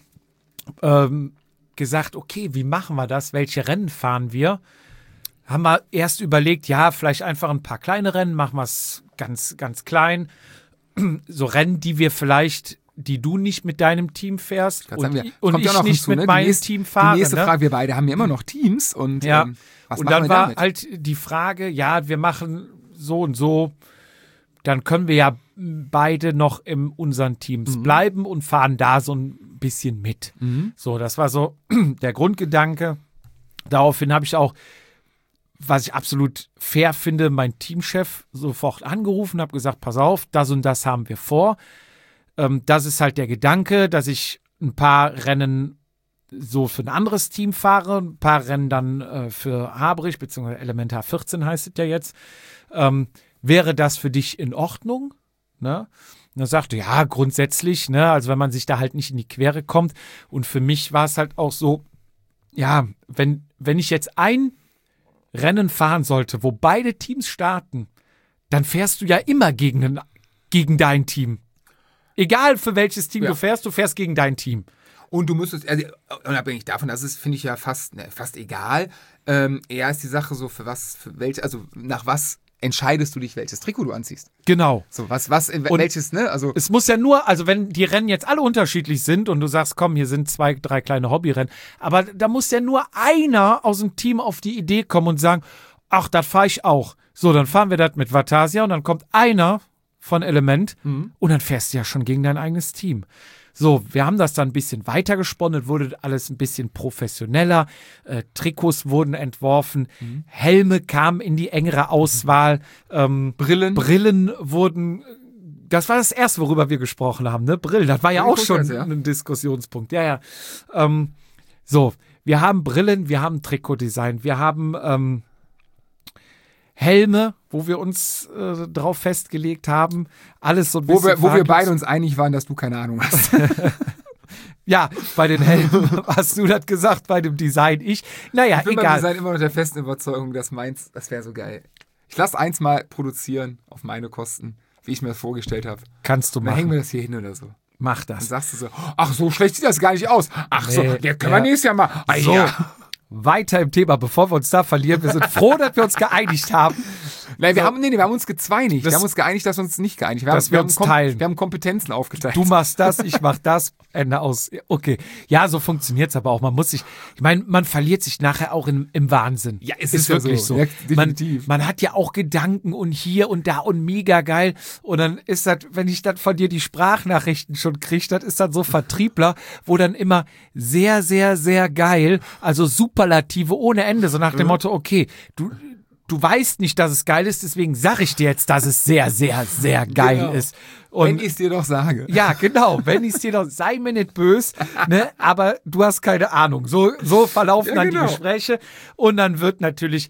gesagt, okay, wie machen wir das? Welche Rennen fahren wir? Haben wir erst überlegt, ja, vielleicht einfach ein paar kleine Rennen, machen wir es ganz, ganz klein. So Rennen, die wir vielleicht die du nicht mit deinem Team fährst und ich noch nicht hinzu, mit ne? meinem Team fahre. Die nächste Ne? Frage, wir beide haben ja immer noch Teams und Ja. was Und machen dann wir war damit? halt die Frage, ja, wir machen so und so, dann können wir ja beide noch in unseren Teams bleiben und fahren da so ein bisschen mit. So, das war so der Grundgedanke. Daraufhin habe ich auch, was ich absolut fair finde, meinen Teamchef sofort angerufen, habe gesagt, pass auf, das und das haben wir vor. Das ist halt der Gedanke, dass ich ein paar Rennen so für ein anderes Team fahre, ein paar Rennen dann für Habrich, beziehungsweise Elementar 14 heißt es ja jetzt. Wäre das für dich in Ordnung? Ne? Und er sagte, ja, grundsätzlich, ne, also wenn man sich da halt nicht in die Quere kommt. Und für mich war es halt auch so, ja, wenn ich jetzt ein Rennen fahren sollte, wo beide Teams starten, dann fährst du ja immer gegen dein Team. Egal für welches Team du fährst gegen dein Team. Und du müsstest, also unabhängig davon, das ist, finde ich ja fast egal. Eher ist die Sache so, nach was entscheidest du dich, welches Trikot du anziehst. Genau. So, welches, ne? Also es muss ja nur, also wenn die Rennen jetzt alle unterschiedlich sind und du sagst, komm, hier sind 2, 3 kleine Hobbyrennen, aber da muss ja nur einer aus dem Team auf die Idee kommen und sagen, ach, das fahre ich auch. So, dann fahren wir das mit Vatasia und dann kommt einer von Element und dann fährst du ja schon gegen dein eigenes Team. So, wir haben das dann ein bisschen weiter gesponnen, wurde alles ein bisschen professioneller, Trikots wurden entworfen, Helme kamen in die engere Auswahl, Brillen wurden, das war das erste, worüber wir gesprochen haben, ne? Brillen, das war ja auch schon ein Diskussionspunkt, ja. So, wir haben Brillen, wir haben Trikotdesign, wir haben Helme, wo wir uns drauf festgelegt haben. Alles so ein bisschen. Wo wir beide uns einig waren, dass du keine Ahnung hast. Ja, bei den Helmen hast du das gesagt, bei dem Design ich. Naja, ich bin egal. beim Design immer noch der festen Überzeugung, dass meins, das wäre so geil. Ich lasse eins mal produzieren auf meine Kosten, wie ich mir das vorgestellt habe. Kannst du machen. Dann hängen wir das hier hin oder so. Mach Dann das. sagst du so, ach, so schlecht sieht das gar nicht aus. Ach so, der können wir nächstes Jahr mal. So. Ja. Weiter im Thema, bevor wir uns da verlieren. Wir sind froh, dass wir uns geeinigt haben. Nein, wir haben uns gezweinigt. Wir haben uns geeinigt, dass wir uns nicht geeinigt haben. Wir uns teilen. Wir haben Kompetenzen aufgeteilt. Du machst das, ich mach das, Ende aus. Okay. Ja, so funktioniert's aber auch. Ich meine, man verliert sich nachher auch im Wahnsinn. Ja, es ist ja wirklich so. Ja, definitiv. Man hat ja auch Gedanken und hier und da und mega geil. Und dann ist das, wenn ich dann von dir die Sprachnachrichten schon kriege, das ist dann so Vertriebler, wo dann immer sehr, sehr, sehr geil, also Superlative ohne Ende, so nach dem Motto, okay, du weißt nicht, dass es geil ist, deswegen sage ich dir jetzt, dass es sehr, sehr, sehr geil ist. Und wenn ich es dir doch sage. Ja, genau, wenn ich es dir doch, sei mir nicht böse, ne, aber du hast keine Ahnung. So verlaufen dann die Gespräche und dann wird natürlich,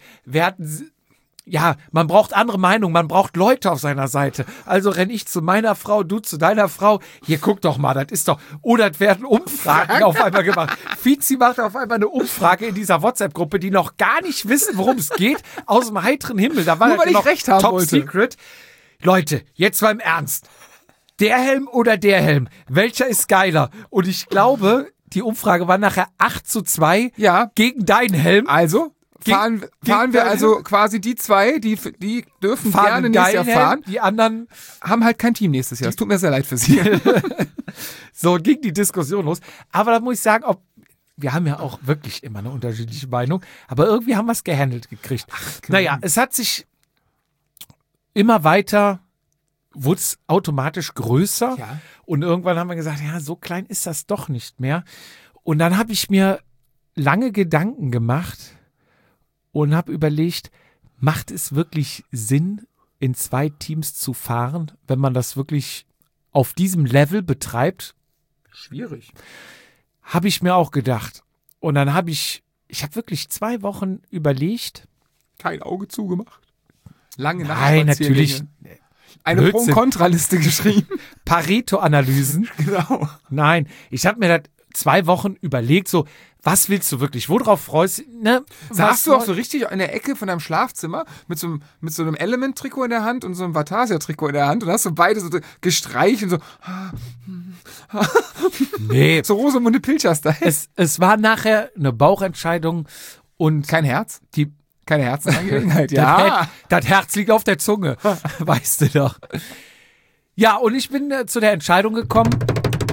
man braucht andere Meinungen, man braucht Leute auf seiner Seite. Also renn ich zu meiner Frau, du zu deiner Frau. Hier, guck doch mal, das ist doch, oder es werden Umfragen auf einmal gemacht. Fizi macht auf einmal eine Umfrage in dieser WhatsApp-Gruppe, die noch gar nicht wissen, worum es geht, aus dem heiteren Himmel. Da war nur weil ich recht haben Top wollte. Secret. Leute, jetzt mal im Ernst. Der Helm oder der Helm? Welcher ist geiler? Und ich glaube, die Umfrage war nachher 8:2 gegen deinen Helm. Also fahren wir also quasi die zwei, die dürfen gerne nächstes Jahr fahren. Die anderen haben halt kein Team nächstes Jahr. Es tut mir sehr leid für sie. So ging die Diskussion los. Aber da muss ich sagen, wir haben ja auch wirklich immer eine unterschiedliche Meinung, aber irgendwie haben wir es gehandelt gekriegt. Naja, es hat sich immer weiter, wurde es automatisch größer und irgendwann haben wir gesagt, ja, so klein ist das doch nicht mehr. Und dann habe ich mir lange Gedanken gemacht und habe überlegt, macht es wirklich Sinn, in 2 Teams zu fahren, wenn man das wirklich auf diesem Level betreibt? Schwierig. Habe ich mir auch gedacht. Und dann habe ich habe wirklich 2 Wochen überlegt. Kein Auge zugemacht. Lange Nein, natürlich. Eine Pro- und Kontraliste geschrieben. Pareto-Analysen. Genau. Nein, ich habe mir das 2 Wochen überlegt, so, was willst du wirklich? Worauf freust du? Ne? Saßt du auch so richtig in der Ecke von deinem Schlafzimmer mit so einem Element-Trikot in der Hand und so einem Vatasia-Trikot in der Hand und hast so beide so gestreichelt und so. Nee. So Rosamunde Pilcher-Style. Es war nachher eine Bauchentscheidung und kein Herz? Keine Herzensangelegenheit, Das Herz liegt auf der Zunge, weißt du doch. Ja, und ich bin zu der Entscheidung gekommen,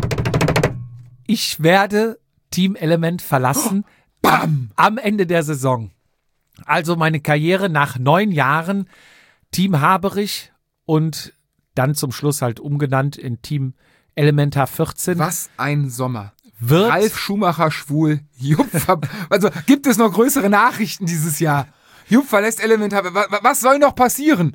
Ich werde Team Element verlassen am Ende der Saison. Also meine Karriere nach 9 Jahren Team Haberich und dann zum Schluss halt umgenannt in Team Elementar 14. Was ein Sommer. Wird Ralf Schumacher schwul. Also gibt es noch größere Nachrichten dieses Jahr? Jupp verlässt Elementar. Was soll noch passieren?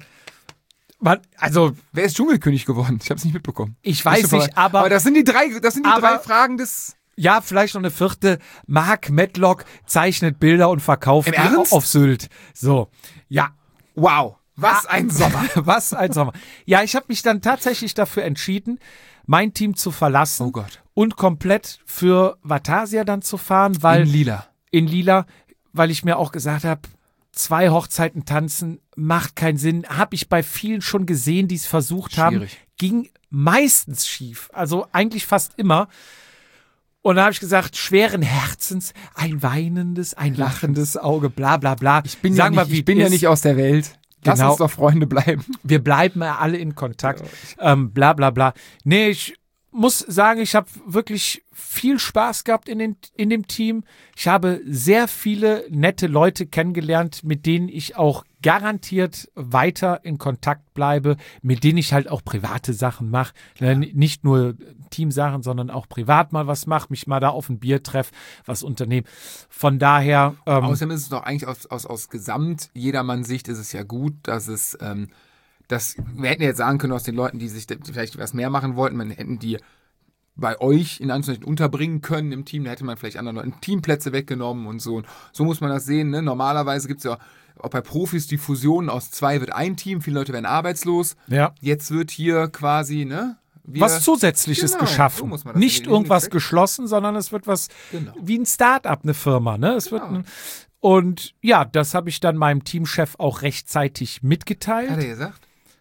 Wer ist Dschungelkönig geworden? Ich habe es nicht mitbekommen. Ich weiß nicht, aber das sind die drei Fragen des... Ja, vielleicht noch eine 4. Mark Medlock zeichnet Bilder und verkauft Im die Ernst? auf Sylt. So, ja. Wow, was ein Sommer. Was ein Sommer. Ja, ich habe mich dann tatsächlich dafür entschieden, mein Team zu verlassen Oh Gott. und komplett für Vatasia dann zu fahren, weil In Lila. weil ich mir auch gesagt habe, 2 Hochzeiten tanzen macht keinen Sinn. Habe ich bei vielen schon gesehen, die es versucht haben. Schwierig. Ging meistens schief. Also eigentlich fast immer. Und da habe ich gesagt, schweren Herzens, ein weinendes, ein lachendes Auge, bla bla bla. Ich bin ja nicht aus der Welt. Lass Genau. uns doch Freunde bleiben. Wir bleiben ja alle in Kontakt, bla bla bla. Nee, ich muss sagen, ich habe wirklich viel Spaß gehabt in dem Team. Ich habe sehr viele nette Leute kennengelernt, mit denen ich auch garantiert weiter in Kontakt bleibe, mit denen ich halt auch private Sachen mache. Nicht nur Teamsachen, sondern auch privat mal was mache, mich mal da auf ein Bier treffe, was unternehmen. Von daher... Außerdem ist es doch eigentlich aus Gesamt-Jedermann-Sicht ist es ja gut, dass es... wir hätten jetzt sagen können, aus den Leuten, die sich vielleicht was mehr machen wollten, man hätten die bei euch in Anführungszeichen unterbringen können im Team, da hätte man vielleicht anderen Leuten Teamplätze weggenommen und so. Und so muss man das sehen. Ne? Normalerweise gibt es ja auch bei Profis die Fusion aus 2 wird ein Team, viele Leute werden arbeitslos. Ja. Jetzt wird hier quasi, ne? Was Zusätzliches Genau, geschaffen. so muss man das Nicht sehen. irgendwas geschlossen, sondern es wird was wie ein Start-up, eine Firma. Ne? Es wird und ja, das habe ich dann meinem Teamchef auch rechtzeitig mitgeteilt. Hat er gesagt?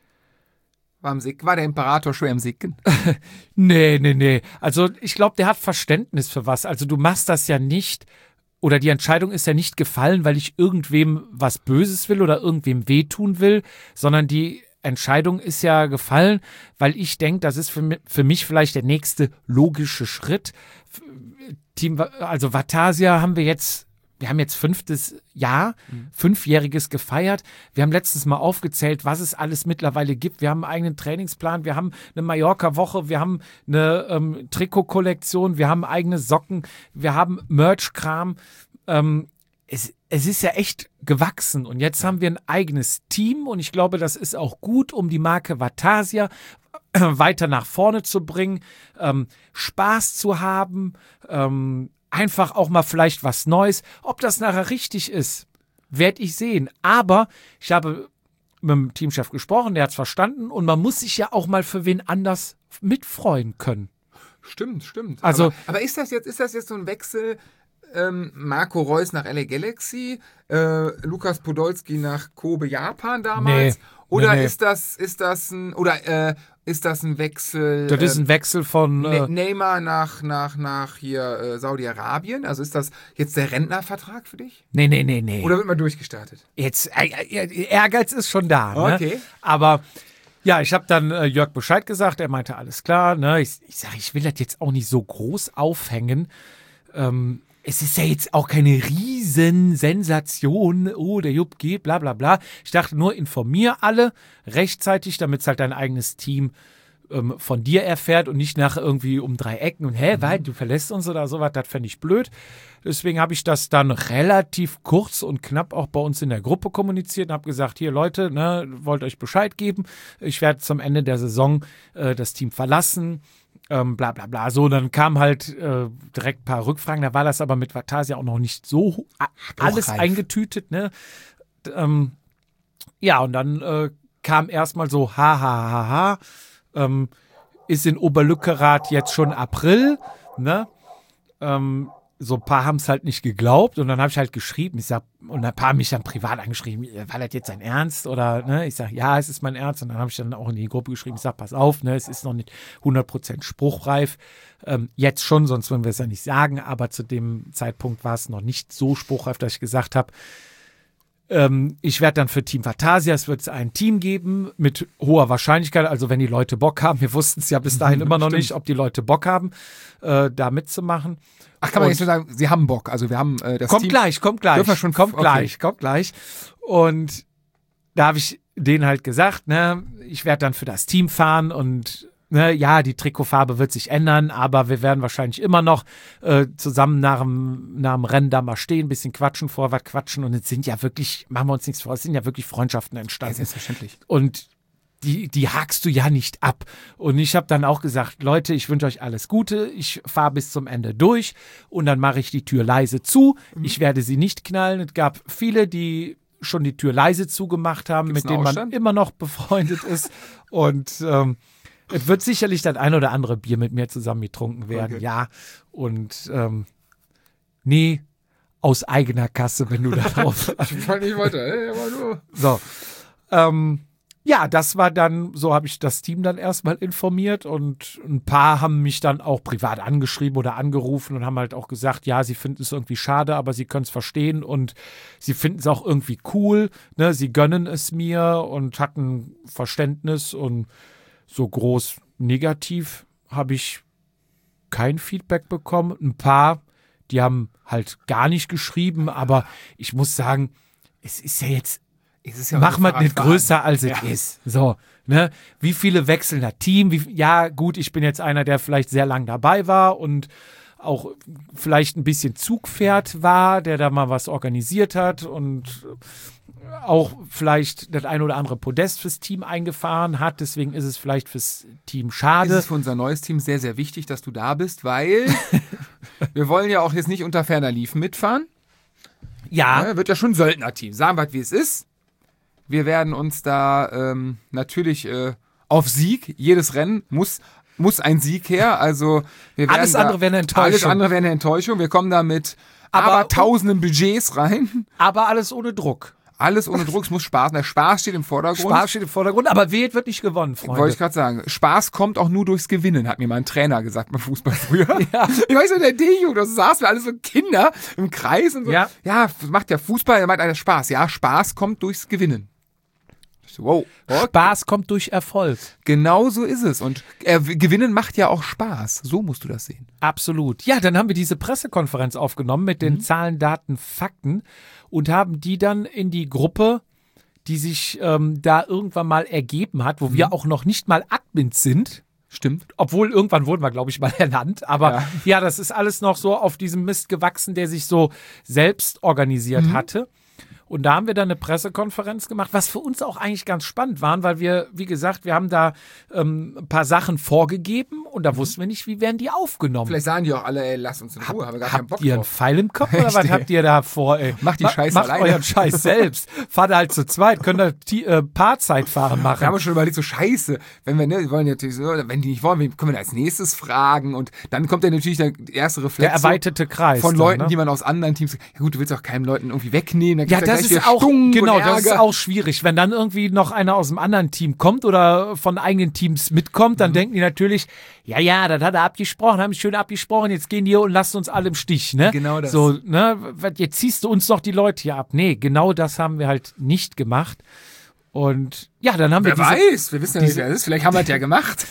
War der Imperator schon am Sicken? Nee. Also ich glaube, der hat Verständnis für was. Also du machst das ja nicht, oder die Entscheidung ist ja nicht gefallen, weil ich irgendwem was Böses will oder irgendwem wehtun will, sondern die Entscheidung ist ja gefallen, weil ich denke, das ist für mich vielleicht der nächste logische Schritt. Also Vatasia wir haben jetzt 5. Jahr, 5-jähriges gefeiert. Wir haben letztens mal aufgezählt, was es alles mittlerweile gibt. Wir haben einen eigenen Trainingsplan, wir haben eine Mallorca-Woche, wir haben eine Trikotkollektion, wir haben eigene Socken, wir haben Merch-Kram. Es ist ja echt gewachsen und jetzt haben wir ein eigenes Team und ich glaube, das ist auch gut, um die Marke Vatasia weiter nach vorne zu bringen, Spaß zu haben, einfach auch mal vielleicht was Neues. Ob das nachher richtig ist, werde ich sehen. Aber ich habe mit dem Teamchef gesprochen, der hat es verstanden und man muss sich ja auch mal für wen anders mitfreuen können. Stimmt. Also, aber ist das jetzt so ein Wechsel? Marco Reus nach LA Galaxy, Lukas Podolski nach Kobe Japan damals? Nee. Oder ist das ein Wechsel? Das ist ein Wechsel von Neymar nach hier Saudi-Arabien? Also ist das jetzt der Rentnervertrag für dich? Nee. Oder wird man durchgestartet? Jetzt Ehrgeiz ist schon da. Ne? Okay. Aber ja, ich habe dann Jörg Bescheid gesagt. Er meinte, alles klar. Ne? Ich sage, ich will das jetzt auch nicht so groß aufhängen. Es ist ja jetzt auch keine Riesensensation, der Jupp geht, bla bla bla. Ich dachte nur, informier alle rechtzeitig, damit es halt dein eigenes Team von dir erfährt und nicht nachher irgendwie um 3 Ecken und weil du verlässt uns oder sowas, das fände ich blöd. Deswegen habe ich das dann relativ kurz und knapp auch bei uns in der Gruppe kommuniziert und habe gesagt, hier Leute, ne, wollt euch Bescheid geben. Ich werde zum Ende der Saison das Team verlassen. Bla bla bla. So, dann kam halt direkt ein paar Rückfragen. Da war das aber mit Vatasia auch noch nicht so alles eingetütet. Ne? Ja, und dann kam erstmal so, ist in Oberlückerath jetzt schon April. Ne? So ein paar haben es halt nicht geglaubt und dann habe ich halt geschrieben, und ein paar haben mich dann privat angeschrieben, war das jetzt dein Ernst? Oder, ne, ich sage, ja, es ist mein Ernst. Und dann habe ich dann auch in die Gruppe geschrieben, ich sage, pass auf, ne, es ist noch nicht 100% spruchreif. Jetzt schon, sonst würden wir es ja nicht sagen, aber zu dem Zeitpunkt war es noch nicht so spruchreif, dass ich gesagt habe, Ich werde dann für Team Vatasia, es wird ein Team geben mit hoher Wahrscheinlichkeit, also wenn die Leute Bock haben, wir wussten es ja bis dahin immer noch nicht, ob die Leute Bock haben, da mitzumachen. Ach, kann man jetzt nur sagen, sie haben Bock, also wir haben das kommt Team. Gleich. Kommt gleich. Und da habe ich denen halt gesagt, ne, ich werde dann für das Team fahren und ne, ja, die Trikotfarbe wird sich ändern, aber wir werden wahrscheinlich immer noch zusammen nach dem Rennen da mal stehen, ein bisschen quatschen, Vorwärts quatschen und es sind ja wirklich, machen wir uns nichts vor, es sind ja wirklich Freundschaften entstanden. Ja, selbstverständlich. Und die hakst du ja nicht ab. Und ich habe dann auch gesagt, Leute, ich wünsche euch alles Gute, ich fahre bis zum Ende durch und dann mache ich die Tür leise zu. Ich werde sie nicht knallen. Es gab viele, die schon die Tür leise zugemacht haben, mit denen man immer noch befreundet ist. Und es wird sicherlich das ein oder andere Bier mit mir zusammen getrunken werden, okay. Ja. Und nee, aus eigener Kasse, wenn du da drauf Ich wollte nicht weiter, aber nur. So. Ja, das war dann, so habe ich das Team dann erstmal informiert und ein paar haben mich dann auch privat angeschrieben oder angerufen und haben halt auch gesagt, ja, sie finden es irgendwie schade, aber sie können es verstehen und sie finden es auch irgendwie cool, ne, sie gönnen es mir und hatten Verständnis und so groß negativ habe ich kein Feedback bekommen. Ein paar, die haben halt gar nicht geschrieben, aber ich muss sagen, es ist ja jetzt mach mal nicht größer, als es ist. So, ne? Wie viele wechseln das Team? Ja, gut, ich bin jetzt einer, der vielleicht sehr lang dabei war und auch vielleicht ein bisschen Zugpferd war, der da mal was organisiert hat und auch vielleicht das ein oder andere Podest fürs Team eingefahren hat. Deswegen ist es vielleicht fürs Team schade. Es ist für unser neues Team sehr, sehr wichtig, dass du da bist, weil wir wollen ja auch jetzt nicht unter ferner Liefen mitfahren. Ja. Wird ja schon ein Söldnerteam. Sagen wir, wie es ist. Wir werden uns da natürlich auf Sieg, jedes Rennen muss ein Sieg her. Also wir werden alles andere wäre eine Enttäuschung. Alles andere wäre eine Enttäuschung. Wir kommen da mit aber tausenden Budgets rein. Aber alles ohne Druck. Alles ohne Druck, es muss Spaß. Der Spaß steht im Vordergrund. Aber Wild wird nicht gewonnen, Freunde. Wollte ich gerade sagen. Spaß kommt auch nur durchs Gewinnen, hat mir mal ein Trainer gesagt beim Fußball früher. Ja. Ich weiß nicht, der D-Jugend, das saßen wir alle so Kinder im Kreis und so. Ja, macht ja Fußball, der meint einer Spaß. Ja, Spaß kommt durchs Gewinnen. Wow. Okay. Spaß kommt durch Erfolg. Genau so ist es. Und Gewinnen macht ja auch Spaß. So musst du das sehen. Absolut. Ja, dann haben wir diese Pressekonferenz aufgenommen mit den Zahlen, Daten, Fakten und haben die dann in die Gruppe, die sich da irgendwann mal ergeben hat, wo wir auch noch nicht mal Admins sind. Stimmt. Obwohl, irgendwann wurden wir, glaube ich, mal ernannt. Aber ja, das ist alles noch so auf diesem Mist gewachsen, der sich so selbst organisiert hatte. Und da haben wir dann eine Pressekonferenz gemacht, was für uns auch eigentlich ganz spannend war, weil wir, wie gesagt, wir haben da ein paar Sachen vorgegeben und da wussten wir nicht, wie werden die aufgenommen. Vielleicht sagen die auch alle, ey, lass uns in Ruhe, haben wir gar keinen Bock drauf. Habt ihr einen Pfeil im Kopf oder was habt ihr da vor, ey? Macht die Scheiße alleine. Macht euren Scheiß selbst. Fahrt halt zu zweit, könnt ihr Paarzeitfahren machen. Wir haben uns schon überlegt, so Scheiße, wenn wir, die wollen natürlich so, wenn die nicht wollen, wen können wir als nächstes fragen und dann kommt ja natürlich der erste Reflex. Der erweiterte Kreis. Von Leuten, die man aus anderen Teams, ja gut, du willst auch keinen Leuten irgendwie wegnehmen. Ja, das ist auch, genau, das ist auch schwierig. Wenn dann irgendwie noch einer aus einem anderen Team kommt oder von eigenen Teams mitkommt, dann denken die natürlich, ja, das hat er abgesprochen, haben schön abgesprochen, jetzt gehen die hier und lassen uns alle im Stich, ne? Genau das. So, ne, jetzt ziehst du uns doch die Leute hier ab. Nee, genau das haben wir halt nicht gemacht. Und ja, dann haben wir wir wissen ja nicht, wer das ist. Vielleicht haben wir es ja gemacht.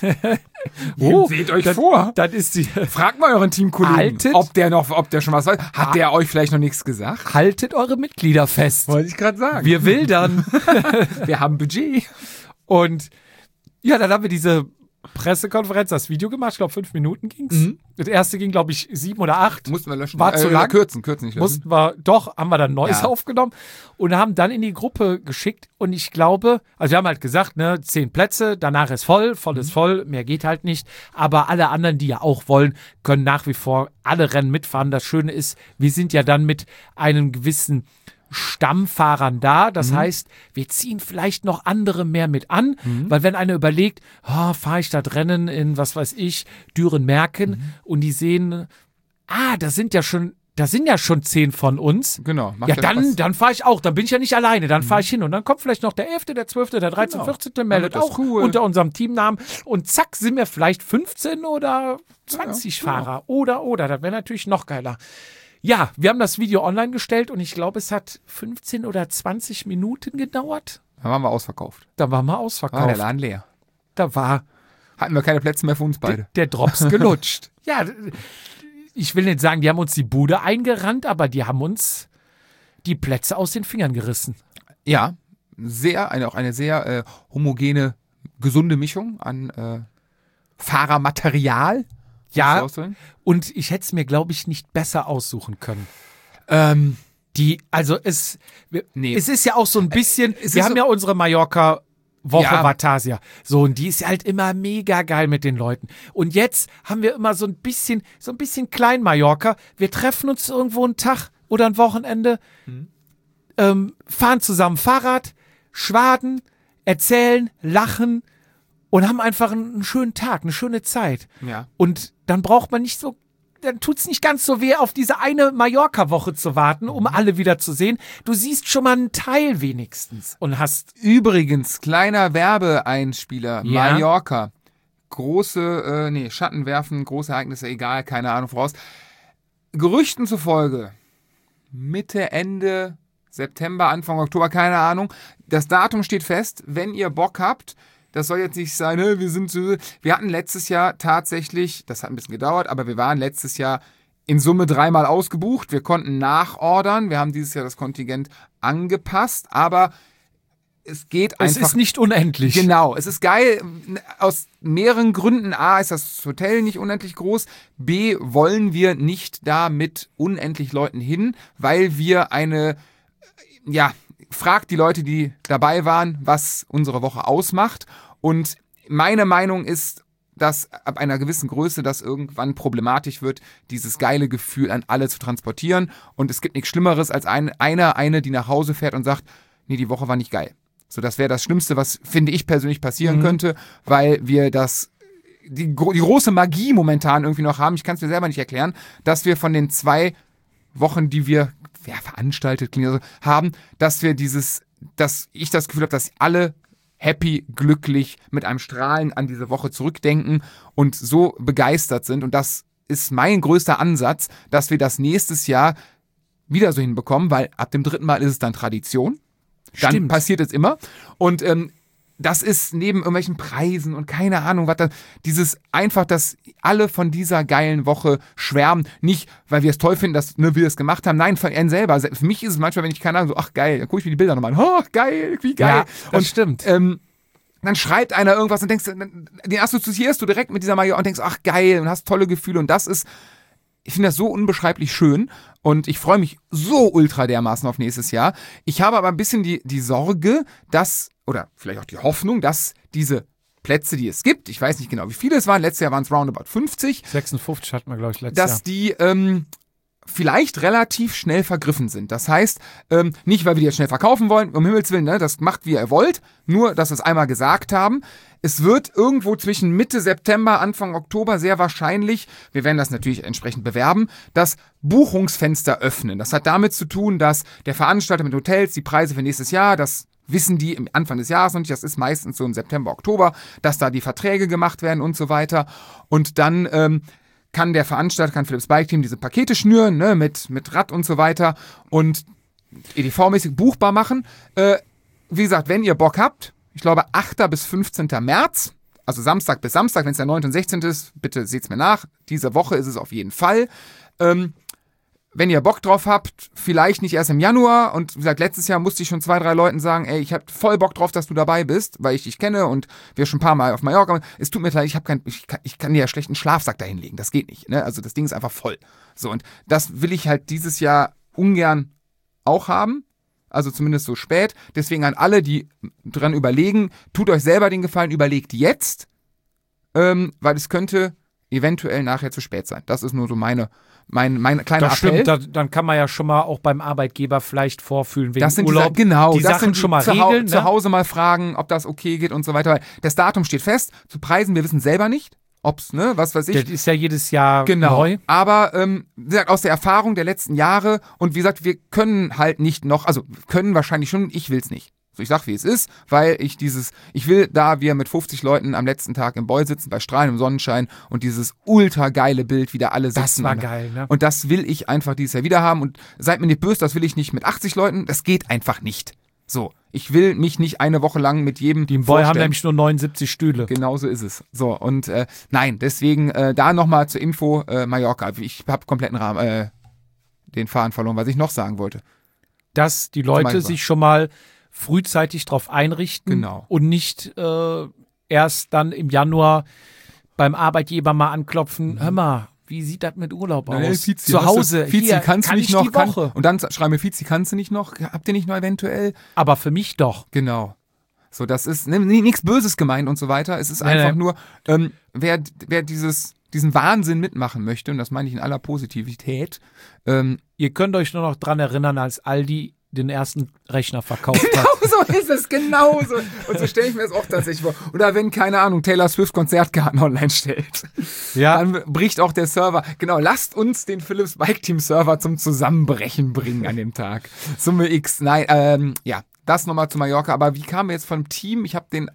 Seht euch vor. Das ist die. Fragt mal euren Teamkollegen, ob der schon was weiß. Hat der euch vielleicht noch nichts gesagt? Haltet eure Mitglieder fest. Wollte ich gerade sagen. Wir wildern. Wir haben Budget. Und ja, dann haben wir diese Pressekonferenz, das Video gemacht. Ich glaube, 5 Minuten ging's. Das erste ging, glaube ich, 7 oder 8. Mussten wir löschen. War zu lang. Kürzen nicht löschen. Mussten wir, doch, haben wir dann Neues aufgenommen und haben dann in die Gruppe geschickt. Und ich glaube, also wir haben halt gesagt, ne, 10 Plätze, danach ist voll ist voll, mehr geht halt nicht. Aber alle anderen, die ja auch wollen, können nach wie vor alle Rennen mitfahren. Das Schöne ist, wir sind ja dann mit einem gewissen Stammfahrern da. Das heißt, wir ziehen vielleicht noch andere mehr mit an, weil wenn einer überlegt, fahre ich das Rennen in, was weiß ich, Düren-Merken und die sehen, da sind ja schon 10 von uns. Genau. Ja, dann fahre ich auch. Dann bin ich ja nicht alleine. Dann fahre ich hin. Und dann kommt vielleicht noch der 11., der 12., der 13., 14. meldet auch unter unserem Teamnamen. Und zack, sind wir vielleicht 15 oder 20 Fahrer. Oder. Das wäre natürlich noch geiler. Ja, wir haben das Video online gestellt und ich glaube, es hat 15 oder 20 Minuten gedauert. Da waren wir ausverkauft. Da waren wir War der ausverkauft. Laden leer. Da war Hatten wir keine Plätze mehr für uns beide. der Drops gelutscht. Ja, ich will nicht sagen, die haben uns die Bude eingerannt, aber die haben uns die Plätze aus den Fingern gerissen. Ja, auch eine sehr homogene, gesunde Mischung an Fahrermaterial. Ja, und ich hätte es mir, glaube ich, nicht besser aussuchen können. Es ist ja auch so ein bisschen, wir haben ja unsere Mallorca-Woche Ja. Vatasia. So, und die ist ja halt immer mega geil mit den Leuten. Und jetzt haben wir immer so ein bisschen klein Mallorca. Wir treffen uns irgendwo einen Tag oder ein Wochenende, fahren zusammen Fahrrad, schwaden, erzählen, lachen und haben einfach einen schönen Tag, eine schöne Zeit. Ja. Und dann braucht man nicht so, dann tut es nicht ganz so weh, auf diese eine Mallorca-Woche zu warten, um alle wieder zu sehen. Du siehst schon mal einen Teil wenigstens und hast. Übrigens, kleiner Werbeeinspieler, Ja. Mallorca. Große, Schatten werfen, große Ereignisse, egal, keine Ahnung voraus. Gerüchten zufolge, Mitte, Ende September, Anfang Oktober, keine Ahnung. Das Datum steht fest, wenn ihr Bock habt. Das soll jetzt nicht sein, wir hatten letztes Jahr tatsächlich, das hat ein bisschen gedauert, aber wir waren letztes Jahr in Summe 3-mal ausgebucht. Wir konnten nachordern. Wir haben dieses Jahr das Kontingent angepasst, aber es geht einfach. Es ist nicht unendlich. Genau, es ist geil aus mehreren Gründen. A, ist das Hotel nicht unendlich groß. B, wollen wir nicht da mit unendlich Leuten hin, weil wir fragt die Leute, die dabei waren, was unsere Woche ausmacht. Und meine Meinung ist, dass ab einer gewissen Größe das irgendwann problematisch wird, dieses geile Gefühl an alle zu transportieren. Und es gibt nichts Schlimmeres als eine, die nach Hause fährt und sagt, nee, die Woche war nicht geil. So, das wäre das Schlimmste, was, finde ich persönlich, passieren könnte, weil wir die große Magie momentan irgendwie noch haben, ich kann es mir selber nicht erklären, dass wir von den 2 Wochen, die wir veranstaltet haben, dass ich das Gefühl habe, dass alle happy, glücklich, mit einem Strahlen an diese Woche zurückdenken und so begeistert sind. Und das ist mein größter Ansatz, dass wir das nächstes Jahr wieder so hinbekommen, weil ab dem 3. Mal ist es dann Tradition. Dann Stimmt. passiert es immer. Und das ist neben irgendwelchen Preisen und keine Ahnung, was da, dieses einfach, dass alle von dieser geilen Woche schwärmen. Nicht, weil wir es toll finden, dass wir es gemacht haben. Nein, von ihnen selber. Für mich ist es manchmal, wenn ich keine Ahnung, so, ach geil, dann gucke ich mir die Bilder nochmal an. Oh, geil, wie geil. Ja, das stimmt. Dann schreibt einer irgendwas und denkst, den assoziierst du direkt mit dieser Major und denkst, ach geil, und hast tolle Gefühle. Und das ist, ich finde das so unbeschreiblich schön und ich freue mich so ultra dermaßen auf nächstes Jahr. Ich habe aber ein bisschen die Sorge, oder vielleicht auch die Hoffnung, dass diese Plätze, die es gibt, ich weiß nicht genau, wie viele es waren, letztes Jahr waren es roundabout 50, 56 hatten wir, glaube ich, letztes Jahr. dass die vielleicht relativ schnell vergriffen sind. Das heißt, nicht, weil wir die jetzt schnell verkaufen wollen, um Himmels Willen, ne, das macht, wie ihr wollt, nur, dass wir es einmal gesagt haben. Es wird irgendwo zwischen Mitte September, Anfang Oktober sehr wahrscheinlich, wir werden das natürlich entsprechend bewerben, das Buchungsfenster öffnen. Das hat damit zu tun, dass der Veranstalter mit Hotels die Preise für nächstes Jahr, das wissen die im Anfang des Jahres noch nicht, das ist meistens so im September, Oktober, dass da die Verträge gemacht werden und so weiter. Und dann kann der Veranstalter, kann Philips Bike Team diese Pakete schnüren, ne, mit Rad und so weiter und EDV-mäßig buchbar machen. Wie gesagt, wenn ihr Bock habt, ich glaube 8. bis 15. März, also Samstag bis Samstag, wenn es der 9. und 16. ist, bitte seht's mir nach. Diese Woche ist es auf jeden Fall. Wenn ihr Bock drauf habt, vielleicht nicht erst im Januar. Und wie gesagt, letztes Jahr musste ich schon 2, 3 Leuten sagen, ey, ich hab voll Bock drauf, dass du dabei bist, weil ich dich kenne und wir schon ein paar Mal auf Mallorca. Es tut mir leid, ich kann dir ja schlecht einen Schlafsack dahin legen. Das geht nicht. Ne? Also das Ding ist einfach voll. So, und das will ich halt dieses Jahr ungern auch haben. Also zumindest so spät. Deswegen an alle, die dran überlegen, tut euch selber den Gefallen, überlegt jetzt, weil es könnte eventuell nachher zu spät sein. Das ist nur so mein kleiner Das Appell. stimmt, dann kann man ja schon mal auch beim Arbeitgeber vielleicht vorfühlen wegen Das sind Urlaub. die die das Sachen sind schon mal zu regeln. zu Hause mal fragen, ob das okay geht und so weiter. Weil das Datum steht fest. Zu Preisen, wir wissen selber nicht, ob's, ne, was weiß ich. Das ist ja jedes Jahr Genau. neu. Aber wie gesagt, aus der Erfahrung der letzten Jahre und wie gesagt, wir können halt nicht noch, also können wahrscheinlich schon, ich will's nicht. So, ich sag, wie es ist, weil ich will da wir mit 50 Leuten am letzten Tag im Boy sitzen, bei strahlendem Sonnenschein und dieses ultra geile Bild, wie da alle sitzen. Das war geil, ne? Und das will ich einfach dieses Jahr wieder haben und seid mir nicht böse, das will ich nicht mit 80 Leuten, das geht einfach nicht. So, ich will mich nicht eine Woche lang mit jedem Die im Boy haben nämlich nur 79 Stühle. Genau so ist es. So, und nein, deswegen da nochmal zur Info, Mallorca. Ich habe kompletten Rahmen, den Faden verloren, was ich noch sagen wollte. Dass die Leute sich schon mal frühzeitig darauf einrichten Genau. und nicht erst dann im Januar beim Arbeitgeber mal anklopfen, hör mal, wie sieht das mit Urlaub aus? Fizi, zu Hause, Fizi, hier, kannst du kann nicht ich noch, die Woche? und dann schreiben wir, Fizi, kannst du nicht noch, habt ihr nicht noch eventuell? Aber für mich doch. Genau. So, das ist nichts Böses gemeint und so weiter. Es ist einfach nur, wer diesen Wahnsinn mitmachen möchte, und das meine ich in aller Positivität. Ihr könnt euch nur noch dran erinnern, als Aldi den ersten Rechner verkauft hat. Genau so ist es, genau so. Und so stelle ich mir das auch tatsächlich vor. Oder wenn, keine Ahnung, Taylor Swift Konzertkarten online stellt. Ja. Dann bricht auch der Server. Genau, lasst uns den Philips Bike Team Server zum Zusammenbrechen bringen an dem Tag. Summe X. Nein, ja, das nochmal zu Mallorca. Aber wie kamen wir jetzt vom Team? Ich habe den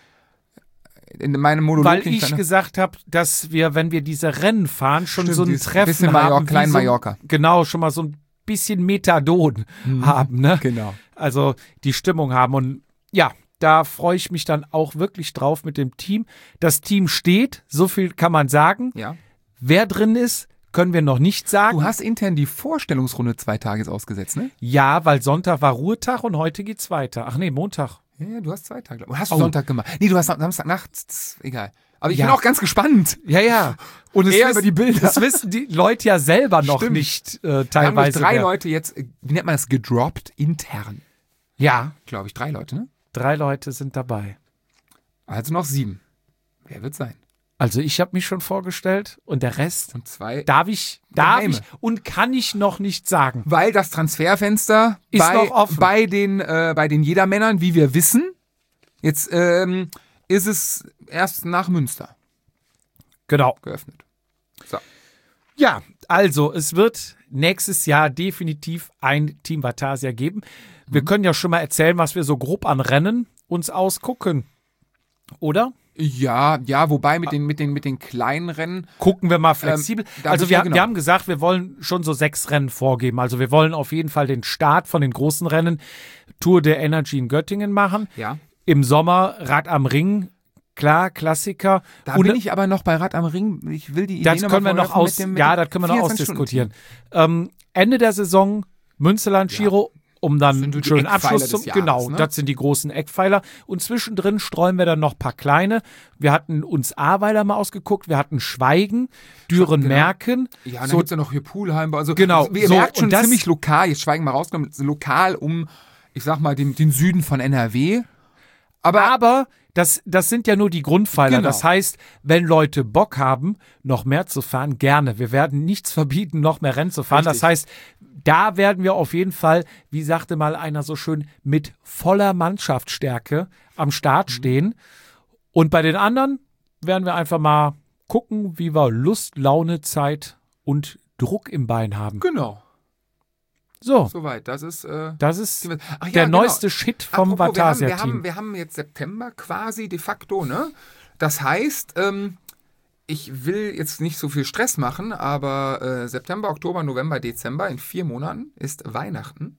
in meinem Monolog. Weil ich gesagt habe, dass wir, wenn wir diese Rennen fahren, schon so ein Treffen bisschen Mallorca, haben. Klein Mallorca. Genau, schon mal so ein bisschen Methadon haben, ne? Genau. Also die Stimmung haben. Und ja, da freue ich mich dann auch wirklich drauf mit dem Team. Das Team steht, so viel kann man sagen. Ja. Wer drin ist, können wir noch nicht sagen. Du hast intern die Vorstellungsrunde 2 Tage jetzt ausgesetzt, ne? Ja, weil Sonntag war Ruhetag und heute geht's weiter. Ach nee, Montag. Ja, du hast 2 Tage. Hast du Sonntag gemacht? Nee, du hast Samstagnacht, egal. Aber ich bin auch ganz gespannt. Ja. Und eher über die Bilder. Das wissen die Leute ja selber noch nicht teilweise. Wir haben 3 Leute jetzt, wie nennt man das, gedroppt intern. Ja. Glaube ich, 3 Leute, ne? 3 Leute sind dabei. Also noch 7. Wer wird sein? Also ich habe mich schon vorgestellt und der Rest und 2 darf ich und kann ich noch nicht sagen. Weil das Transferfenster ist noch offen. Bei den Jedermännern, wie wir wissen, jetzt ist es erst nach Münster geöffnet. So. Ja, also es wird nächstes Jahr definitiv ein Team Vatasia geben. Wir können ja schon mal erzählen, was wir so grob an Rennen uns ausgucken, oder? Ja, wobei mit den kleinen Rennen gucken wir mal flexibel. Also wir haben gesagt, wir wollen schon so 6 Rennen vorgeben. Also wir wollen auf jeden Fall den Start von den großen Rennen Tour der Energy in Göttingen machen. Ja. Im Sommer Rad am Ring, klar, Klassiker. Da bin ich aber noch bei Rad am Ring. Ich will die Idee das können wir noch ausdiskutieren. Ende der Saison Münsterland Giro. Um dann einen schönen Abschluss zu machen. Genau, ne? Das sind die großen Eckpfeiler. Und zwischendrin streuen wir dann noch ein paar kleine. Wir hatten uns Ahrweiler mal ausgeguckt, wir hatten Schweigen, Düren-Merken. Ja, dann gibt es ja noch hier Poolheim. Also, genau. Ihr merkt schon ziemlich lokal, jetzt Schweigen mal rausgenommen, lokal um, ich sag mal, den Süden von NRW. Aber das sind ja nur die Grundpfeiler. Genau. Das heißt, wenn Leute Bock haben, noch mehr zu fahren, gerne. Wir werden nichts verbieten, noch mehr Rennen zu fahren. Richtig. Das heißt, da werden wir auf jeden Fall, wie sagte mal einer so schön, mit voller Mannschaftsstärke am Start stehen. Und bei den anderen werden wir einfach mal gucken, wie wir Lust, Laune, Zeit und Druck im Bein haben. Genau. So. Soweit. Das ist der neueste Shit vom Vatasia-Team. Wir haben jetzt September quasi de facto, ne? Das heißt, ich will jetzt nicht so viel Stress machen, aber September, Oktober, November, Dezember, in 4 Monaten ist Weihnachten.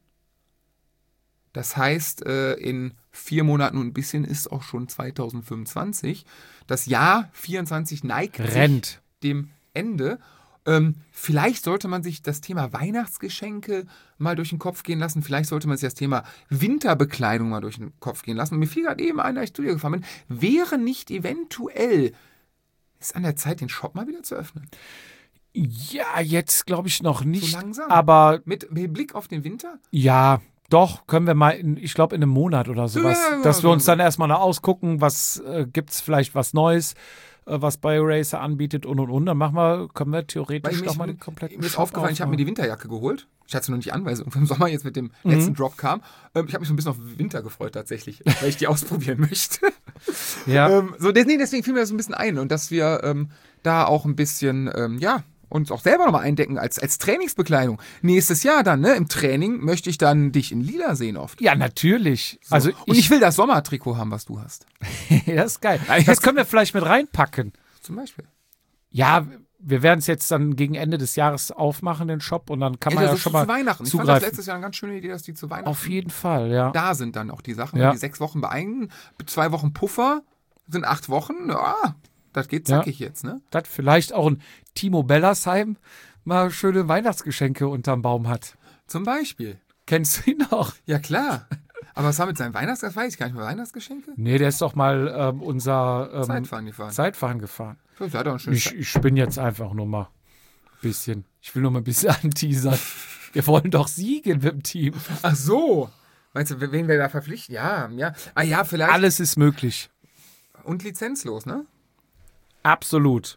Das heißt, in 4 Monaten und ein bisschen ist auch schon 2025. Das Jahr 24 neigt sich dem Ende. Vielleicht sollte man sich das Thema Weihnachtsgeschenke mal durch den Kopf gehen lassen. Vielleicht sollte man sich das Thema Winterbekleidung mal durch den Kopf gehen lassen. Und mir fiel gerade eben ein, als ich zu dir gefahren bin, wäre nicht eventuell ist an der Zeit, den Shop mal wieder zu öffnen? Ja, jetzt glaube ich noch nicht. So langsam. Aber mit Blick auf den Winter? Ja, doch, können wir mal, ich glaube in einem Monat oder sowas, dass wir uns dann erstmal noch ausgucken, was gibt es vielleicht was Neues, was BioRacer anbietet und. Dann können wir theoretisch noch mal den kompletten Mir ist aufgefallen, ich habe mir die Winterjacke geholt. Ich hatte sie noch nicht an, weil sie im Sommer jetzt mit dem letzten Drop kam. Ich habe mich so ein bisschen auf Winter gefreut tatsächlich, weil ich die ausprobieren möchte. Ja. Deswegen fiel mir das so ein bisschen ein und dass wir da auch ein bisschen, und auch selber nochmal eindecken als Trainingsbekleidung. Nächstes Jahr dann, ne? Im Training möchte ich dann dich in lila sehen oft. Ja, natürlich. So. Also und ich will das Sommertrikot haben, was du hast. das ist geil. Das können wir vielleicht mit reinpacken. Zum Beispiel. Ja, wir werden es jetzt dann gegen Ende des Jahres aufmachen, den Shop, und dann kann man ja schon mal zu Weihnachten. Ich fand das letztes Jahr eine ganz schöne Idee, dass die zu Weihnachten auf jeden Fall, ja. da sind dann auch die Sachen. Ja. Die 6 Wochen beeigen, 2 Wochen Puffer, sind 8 Wochen. Ja, das geht zackig jetzt, ne? Das vielleicht auch ein Timo Bellersheim mal schöne Weihnachtsgeschenke unterm Baum hat. Zum Beispiel. Kennst du ihn noch? Ja, klar. Aber was war mit seinem Weihnachtsgeschenk? Weiß ich gar nicht mehr. Weihnachtsgeschenke? Nee, der ist doch mal unser Zeitfahren gefahren. Das hat auch ein schönes Ich bin jetzt einfach nur mal ein bisschen. Ich will nur mal ein bisschen anteasern. Wir wollen doch siegen mit dem Team. Ach so. Meinst du, wen wir da verpflichten? Ja. Ah ja, vielleicht. Alles ist möglich. Und lizenzlos, ne? Absolut.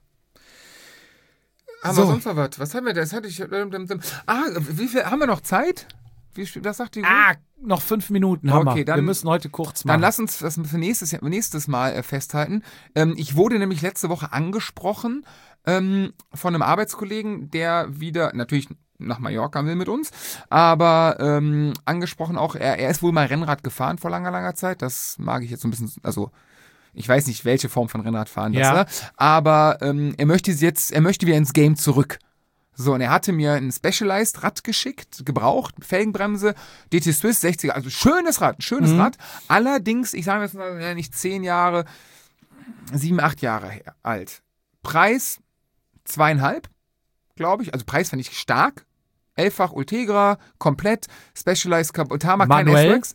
Aber So. sonst noch was? Was haben wir? Das hatte ich. Wie viel haben wir noch Zeit? Was sagt die Uhr? Noch 5 Minuten haben wir. Wir müssen heute kurz machen. Dann lass uns das für nächstes Mal festhalten. Ich wurde nämlich letzte Woche angesprochen von einem Arbeitskollegen, der wieder natürlich nach Mallorca will mit uns, aber angesprochen auch, er ist wohl mal Rennrad gefahren vor langer, langer Zeit. Das mag ich jetzt so ein bisschen, also ich weiß nicht, welche Form von Rennradfahren das ist, aber er möchte wieder ins Game zurück. So, und er hatte mir ein Specialized-Rad geschickt, gebraucht, Felgenbremse, DT Swiss 60er, also schönes Rad. Allerdings, ich sage jetzt mal nicht 10 Jahre, 7, 8 Jahre alt. Preis 2,5, glaube ich, also Preis fand ich stark. 11-fach Ultegra, komplett, Specialized Tarmac, kein S-Works.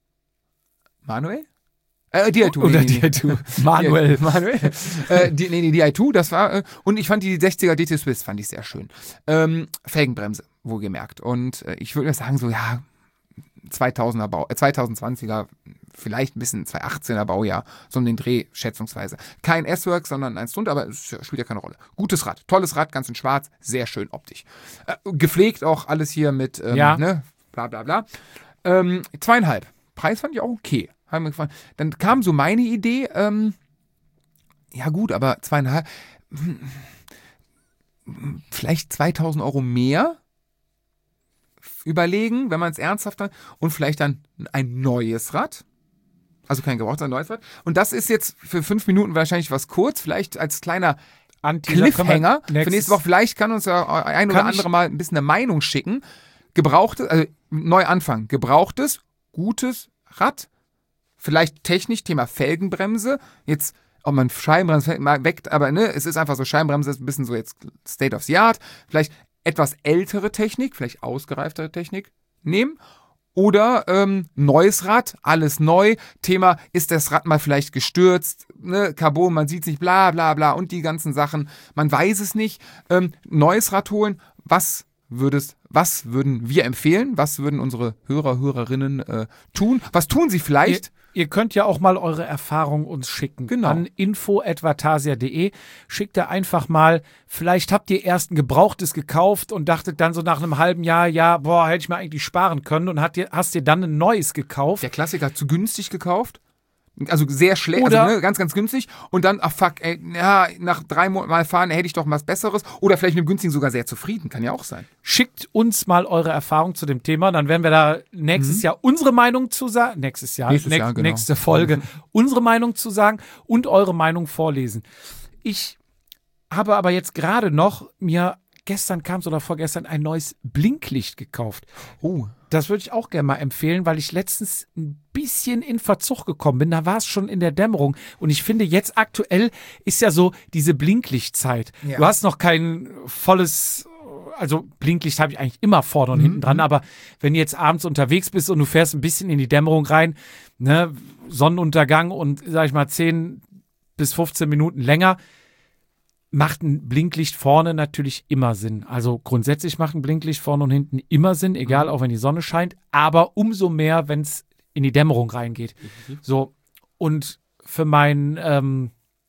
Manuel? Die i2. Manuel. Die i2, das war, und ich fand die 60er DT Swiss, fand ich sehr schön. Felgenbremse, wohlgemerkt. Und ich würde sagen, so, ja, 2020er, vielleicht ein bisschen 2018er Baujahr, so um den Dreh, schätzungsweise. Kein S-Works, sondern eins drunter, aber es spielt ja keine Rolle. Gutes Rad, tolles Rad, ganz in schwarz, sehr schön optisch. Gepflegt auch alles hier mit, ne, bla bla bla. 2,5. Preis fand ich auch okay. Haben mir gefallen. Dann kam so meine Idee, ja gut, aber 2,5, vielleicht 2.000 Euro mehr überlegen, wenn man es ernsthaft hat, und vielleicht dann ein neues Rad. Also kein gebrauchtes, ein neues Rad. Und das ist jetzt für 5 Minuten wahrscheinlich was kurz, vielleicht als kleiner Cliffhanger. Für nächste Woche, vielleicht kann uns ja ein oder andere mal ein bisschen eine Meinung schicken. Gebrauchtes, also neu anfangen. Gebrauchtes, gutes Rad. Vielleicht technisch, Thema Felgenbremse. Jetzt, ob man Scheibenbremse mal weckt, aber ne, es ist einfach so, Scheibenbremse ist ein bisschen so jetzt State of the Art. Vielleicht etwas ältere Technik, vielleicht ausgereiftere Technik nehmen. Oder neues Rad, alles neu. Thema, ist das Rad mal vielleicht gestürzt? Ne? Carbon, man sieht es nicht, bla bla bla und die ganzen Sachen. Man weiß es nicht. Neues Rad holen. Was würden wir empfehlen? Was würden unsere Hörerinnen tun? Was tun sie vielleicht? Ihr könnt ja auch mal eure Erfahrungen uns schicken. Genau. An info@vatasia.de. Schickt da einfach mal, vielleicht habt ihr erst ein Gebrauchtes gekauft und dachtet dann so nach einem halben Jahr, ja, boah, hätte ich mir eigentlich sparen können, und hast dir dann ein neues gekauft. Der Klassiker, zu günstig gekauft. Also sehr schlecht, Oder, also, ne, ganz, ganz günstig. Und dann, ach fuck, ey, ja, nach 3 Monaten mal fahren, hätte ich doch was Besseres. Oder vielleicht mit dem günstigen sogar sehr zufrieden, kann ja auch sein. Schickt uns mal eure Erfahrung zu dem Thema, dann werden wir da nächstes Jahr unsere Meinung zu sagen, nächste Folge, unsere Meinung zu sagen und eure Meinung vorlesen. Ich habe aber jetzt gerade noch mir gestern kam es oder vorgestern ein neues Blinklicht gekauft. Oh. Das würde ich auch gerne mal empfehlen, weil ich letztens ein bisschen in Verzug gekommen bin. Da war es schon in der Dämmerung. Und ich finde, jetzt aktuell ist ja so diese Blinklichtzeit. Ja. Du hast noch kein volles, also Blinklicht habe ich eigentlich immer vorne und hinten dran. Aber wenn du jetzt abends unterwegs bist und du fährst ein bisschen in die Dämmerung rein, ne, Sonnenuntergang und, sag ich mal, 10 bis 15 Minuten länger, macht ein Blinklicht vorne natürlich immer Sinn. Also grundsätzlich macht ein Blinklicht vorne und hinten immer Sinn, egal, auch wenn die Sonne scheint, aber umso mehr, wenn es in die Dämmerung reingeht. So, und für mein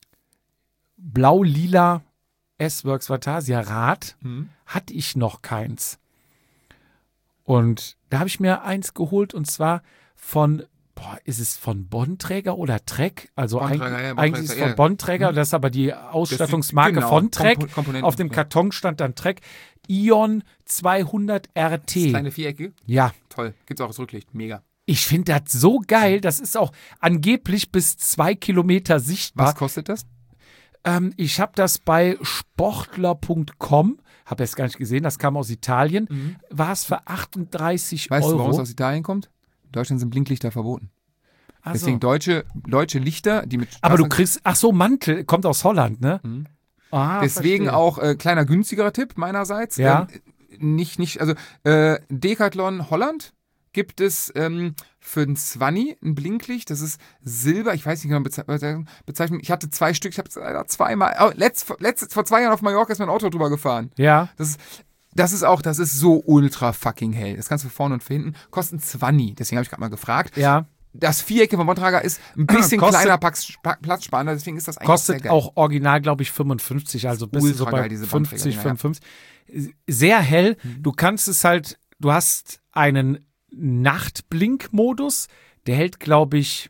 blau-lila S-Works Vatasia Rad hatte ich noch keins. Und da habe ich mir eins geholt, und zwar von ist es von Bontrager oder Trek? Also Bontrager, ja, eigentlich ist es von ja. Bontrager, das ist aber die Ausstattungsmarke von Trek. Komponenten, Auf dem Karton stand dann Trek Ion 200 RT. Das kleine Vierecke. Ja. Toll. Gibt's auch als Rücklicht. Mega. Ich finde das so geil. Das ist auch angeblich bis 2 Kilometer sichtbar. Was kostet das? Ich habe das bei sportler.com, habe es gar nicht gesehen, das kam aus Italien, war es für 38 Weißt du, Euro. warum es aus Italien kommt? In Deutschland sind Blinklichter verboten. Ach so. Deswegen deutsche Lichter, die mit Aber du Straßen- kriegst, Mantel, kommt aus Holland, ne? Ah, Deswegen verstehe. auch kleiner günstigerer Tipp meinerseits. Ja. Also Decathlon Holland gibt es für ein Swanny ein Blinklicht. Das ist Silber. Ich weiß nicht genau Bezeichnung. Ich hatte 2 Stück. Ich habe es leider zweimal. Vor 2 Jahren auf Mallorca ist mein Auto drüber gefahren. Ja. Das ist so ultra fucking hell. Das kannst du für vorne und für hinten. Kostet ein Swanny. Deswegen habe ich gerade mal gefragt. Ja. Das Vierecke vom Bontrager ist ein bisschen kleiner, platzsparender. Deswegen ist das eigentlich sehr Kostet geil. auch original, glaube ich, 55, also bis Ultra so bei geil, diese 50, Bontrager-Dinger, 55. Sehr hell. Du kannst es halt, du hast einen Nachtblinkmodus, der hält, glaube ich,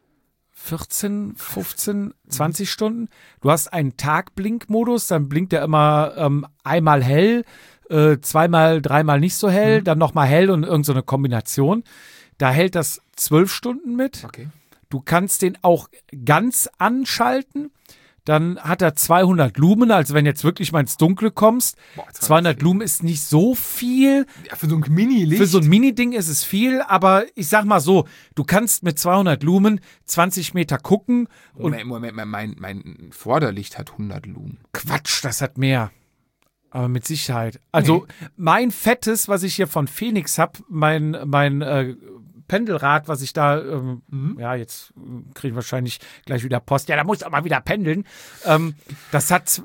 14, 15, 20 Stunden. Du hast einen Tagblinkmodus, dann blinkt er immer einmal hell, zweimal, dreimal nicht so hell, dann nochmal hell und irgend so eine Kombination. Da hält das 12 Stunden mit. Okay. Du kannst den auch ganz anschalten. Dann hat er 200 Lumen, also wenn jetzt wirklich mal ins Dunkle kommst. 200 Lumen ist nicht so viel. Ja, für so ein Mini-Licht. Für so ein Mini-Ding ist es viel, aber ich sag mal so, du kannst mit 200 Lumen 20 Meter gucken. Und Moment, mein Vorderlicht hat 100 Lumen. Quatsch, das hat mehr. Aber mit Sicherheit. Also mein fettes, was ich hier von Phoenix habe, mein Pendelrad, was ich da, ja, jetzt kriege ich wahrscheinlich gleich wieder Post. Ja, da muss aber wieder pendeln. Das hat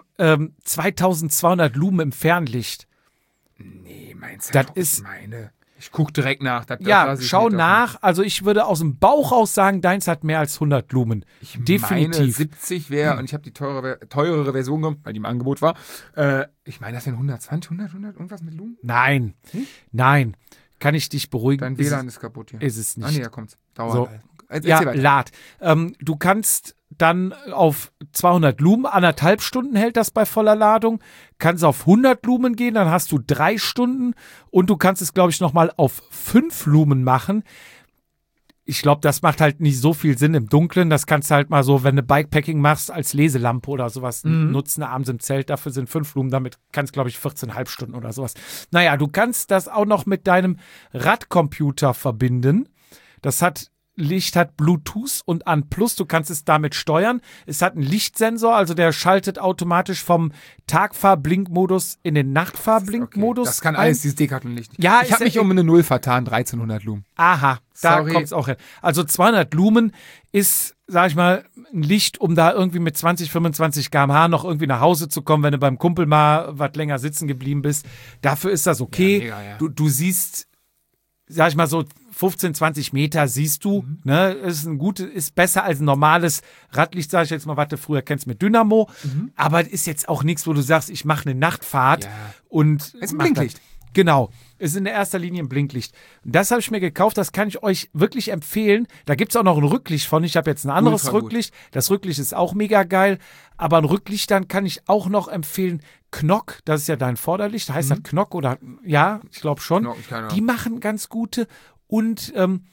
2200 Lumen im Fernlicht. Nee, meinst du, Das doch, ist- ich meine. Ich gucke direkt nach. Ja, schau nach. Also ich würde aus dem Bauch aus sagen, deins hat mehr als 100 Lumen. Ich Definitiv. meine 70 wäre, und ich habe die teurere Version genommen, weil die im Angebot war. Ich meine, das wären 120, 100, irgendwas mit Lumen? Nein, nein. Kann ich dich beruhigen? Dein Ist WLAN ist kaputt hier. es ist nicht. Ah, nee, da kommt's. Dauert. So. Erzähl Ja, weiter. lad. Du kannst dann auf 200 Lumen, 1,5 Stunden hält das bei voller Ladung. Kannst auf 100 Lumen gehen, dann hast du 3 Stunden. Und du kannst es, glaube ich, nochmal auf 5 Lumen machen. Ich glaube, das macht halt nicht so viel Sinn im Dunkeln. Das kannst du halt mal so, wenn du Bikepacking machst, als Leselampe oder sowas nutzen, abends im Zelt. Dafür sind 5 Lumen. Damit kannst du, glaube ich, 14,5 Stunden oder sowas. Naja, du kannst das auch noch mit deinem Radcomputer verbinden. Licht hat Bluetooth und an Plus, du kannst es damit steuern. Es hat einen Lichtsensor, also der schaltet automatisch vom Tagfahrblinkmodus in den Nachtfahrblinkmodus. Das kann ein. alles, dieses Decathlon-Licht. Ja, ich habe mich um eine 0 vertan, 1300 Lumen. Aha, da Sorry. kommt es auch hin. Also 200 Lumen ist, sag ich mal, ein Licht, um da irgendwie mit 20, 25 km/h noch irgendwie nach Hause zu kommen, wenn du beim Kumpel mal was länger sitzen geblieben bist. Dafür ist das okay. Ja, mega, ja. Du siehst, sag ich mal so, 15, 20 Meter siehst du, ne, ist besser als ein normales Radlicht, sag ich jetzt mal, was du früher kennst mit Dynamo, aber ist jetzt auch nichts, wo du sagst, ich mache eine Nachtfahrt Ja. und Ist ein mach Blinklicht. das. Genau, ist in der erster Linie ein Blinklicht. Und das habe ich mir gekauft, das kann ich euch wirklich empfehlen. Da gibt es auch noch ein Rücklicht von, ich habe jetzt ein anderes Ultra gut. Rücklicht, das Rücklicht ist auch mega geil, aber ein Rücklicht dann kann ich auch noch empfehlen, Knock, das ist ja dein Vorderlicht, heißt das Knock oder, ja, ich glaube schon. Knock, keine Ahnung. Die machen ganz gute. Und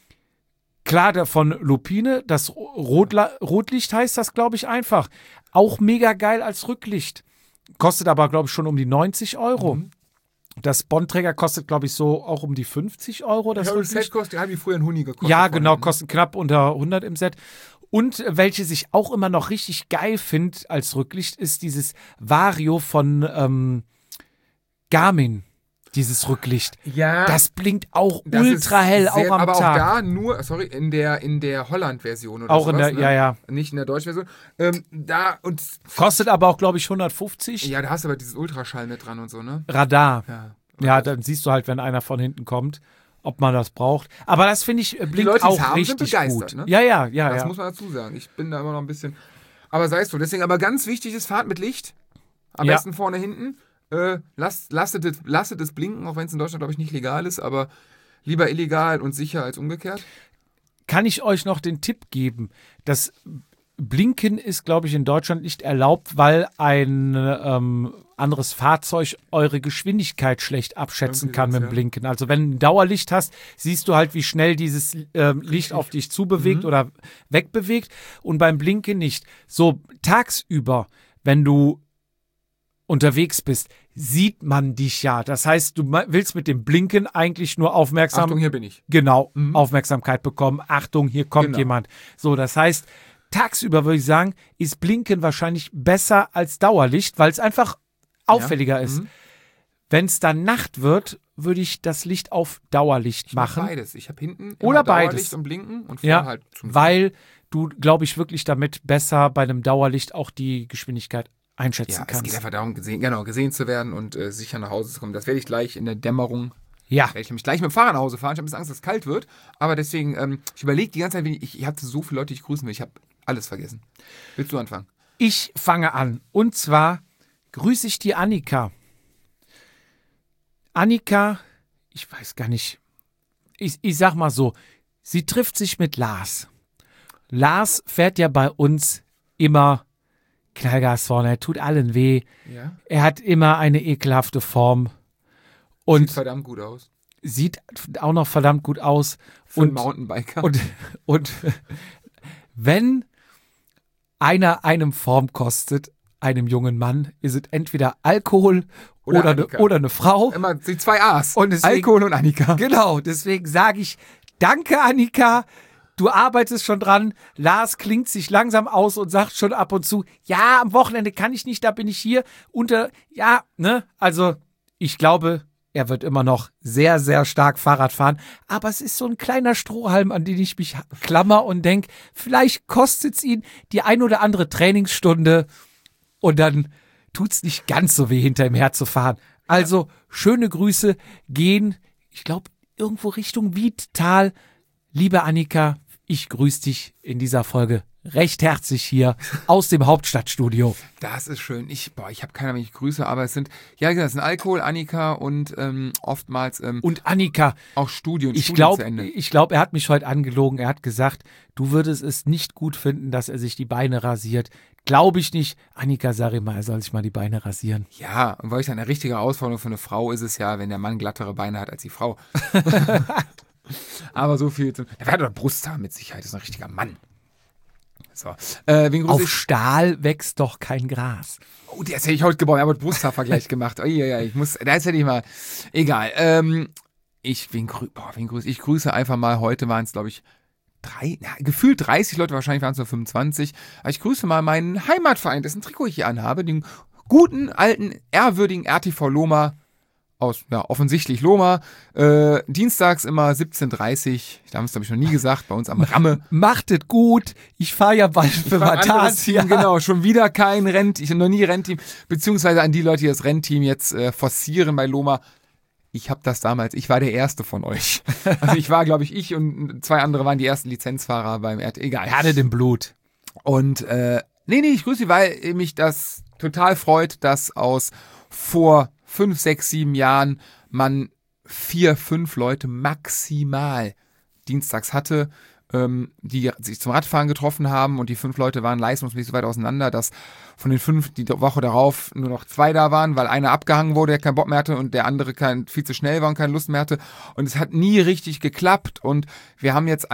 klar, von Lupine, das Rotlicht heißt das, glaube ich, einfach. Auch mega geil als Rücklicht. Kostet aber, glaube ich, schon um die 90 Euro. Das Bontrager kostet, glaube ich, so auch um die 50 Euro. Das Rücklicht. kostet, haben die früher einen Huni gekostet. Ja, genau, kosten knapp unter 100 im Set. Und welche ich auch immer noch richtig geil finde als Rücklicht, ist dieses Vario von Garmin. Dieses Rücklicht. Ja. Das blinkt auch Das ultra ist hell, sehr, auch am aber Tag. auch da nur, sorry, in der Holland-Version oder Auch in sowas, der, ja, ja. Nicht in der Deutsch-Version. Und Kostet aber auch, glaube ich, 150. ja, da hast du aber dieses Ultraschall mit dran und so, ne? Radar. Ja. Ja, dann siehst du halt, wenn einer von hinten kommt, ob man das braucht. Aber das finde ich, blinkt Leute, die es auch haben, sind richtig begeistert, gut. ne? Ja, ja, ja. Das ja. muss man dazu sagen. Ich bin da immer noch ein bisschen. Aber sei es so. Deswegen aber ganz wichtig ist, fahrt mit Licht. Am Ja. besten vorne, hinten. Lasset es blinken, auch wenn es in Deutschland, glaube ich, nicht legal ist, aber lieber illegal und sicher als umgekehrt. kann ich euch noch den Tipp geben, das Blinken ist, glaube ich, in Deutschland nicht erlaubt, weil ein anderes Fahrzeug eure Geschwindigkeit schlecht abschätzen kann mit dem Blinken. Also wenn du ein Dauerlicht hast, siehst du halt, wie schnell dieses Licht auf dich zubewegt oder wegbewegt und beim Blinken nicht. So tagsüber, wenn du unterwegs bist, sieht man dich ja. Das heißt, du willst mit dem Blinken eigentlich nur Achtung, hier bin ich. Genau, Aufmerksamkeit bekommen. Achtung, hier kommt jemand. So, das heißt, tagsüber würde ich sagen, ist Blinken wahrscheinlich besser als Dauerlicht, weil es einfach auffälliger ist. Wenn es dann Nacht wird, würde ich das Licht auf Dauerlicht machen. Beides. Ich habe hinten oder Dauerlicht beides und Blinken und vorne halt zum weil du, glaube ich, wirklich damit besser bei einem Dauerlicht auch die Geschwindigkeit einschätzen kannst. Es geht einfach darum, gesehen zu werden und sicher nach Hause zu kommen. Das werde ich gleich in der Dämmerung. Ja. Werde ich nämlich gleich mit dem Fahrrad nach Hause fahren. Ich habe ein bisschen Angst, dass es kalt wird. Aber deswegen, ich überlege die ganze Zeit, ich hatte so viele Leute, die ich grüßen will. Ich habe alles vergessen. Willst du anfangen? Ich fange an. Und zwar grüße ich die Annika. Annika, ich weiß gar nicht, ich sag mal so, sie trifft sich mit Lars. Lars fährt ja bei uns immer Knallgas vorne, er tut allen weh. Ja. Er hat immer eine ekelhafte Form. Und sieht verdammt gut aus. Sieht auch noch verdammt gut aus. Für einen Mountainbiker. Und wenn einer einem Form kostet, einem jungen Mann, ist es entweder Alkohol oder eine Frau. Immer die zwei A's. Und deswegen, Alkohol und Annika. Genau, deswegen sage ich, danke Annika, du arbeitest schon dran. Lars klingt sich langsam aus und sagt schon ab und zu, ja, am Wochenende kann ich nicht, da bin ich hier. Also ich glaube, er wird immer noch sehr, sehr stark Fahrrad fahren. Aber es ist so ein kleiner Strohhalm, an den ich mich klammer und denke, vielleicht kostet es ihn die ein oder andere Trainingsstunde und dann tut es nicht ganz so weh, hinter ihm herzufahren. Also schöne Grüße gehen, ich glaube, irgendwo Richtung Wiedtal. Liebe Annika, ich grüße dich in dieser Folge recht herzlich hier aus dem Hauptstadtstudio. Das ist schön. Ich habe keine Ahnung, ich grüße, aber es sind Alkohol, Annika und oftmals und Annika auch Studien ich zu Ende. Ich glaube, er hat mich heute angelogen. Er hat gesagt, du würdest es nicht gut finden, dass er sich die Beine rasiert. Glaube ich nicht. Annika, sag ihm mal, er soll sich mal die Beine rasieren. Ja, und weil ich eine richtige Herausforderung für eine Frau ist es ja, wenn der Mann glattere Beine hat als die Frau. Aber so viel er hat doch Brusthaar mit Sicherheit, ist ein richtiger Mann. So. Auf Stahl wächst doch kein Gras. Oh, das hätte ich heute gebaut. Er hat Brusthaarvergleich gemacht. Oh, ja, das hätte ich mal. Egal. Wen grüße ich? Grüße einfach mal. Heute waren es, glaube ich, gefühlt 30 Leute, wahrscheinlich waren es nur 25. Aber ich grüße mal meinen Heimatverein, dessen Trikot ich hier anhabe, den guten, alten, ehrwürdigen RTV Lohmar. Aus, offensichtlich Lohmar. Dienstags immer 17:30 Uhr. Da haben es, glaube ich, noch nie gesagt. Bei uns am Ramme. Macht es gut. Ich fahre ja bald für Vatasia. Genau, schon wieder kein Rennteam. Ich habe noch nie Rennteam. Beziehungsweise an die Leute, die das Rennteam jetzt forcieren bei Lohmar. Ich war der Erste von euch. Also ich war, glaube ich und zwei andere waren die ersten Lizenzfahrer beim egal. Herde im Blut. Und, ich grüße Sie, weil mich das total freut, dass aus vor 5, 6, 7 Jahren man 4, 5 Leute maximal dienstags hatte, die sich zum Radfahren getroffen haben und die 5 Leute waren leistungsmäßig so weit auseinander, dass von den 5 die Woche darauf nur noch 2 da waren, weil einer abgehangen wurde, der keinen Bock mehr hatte und der andere viel zu schnell war und keine Lust mehr hatte und es hat nie richtig geklappt und wir haben jetzt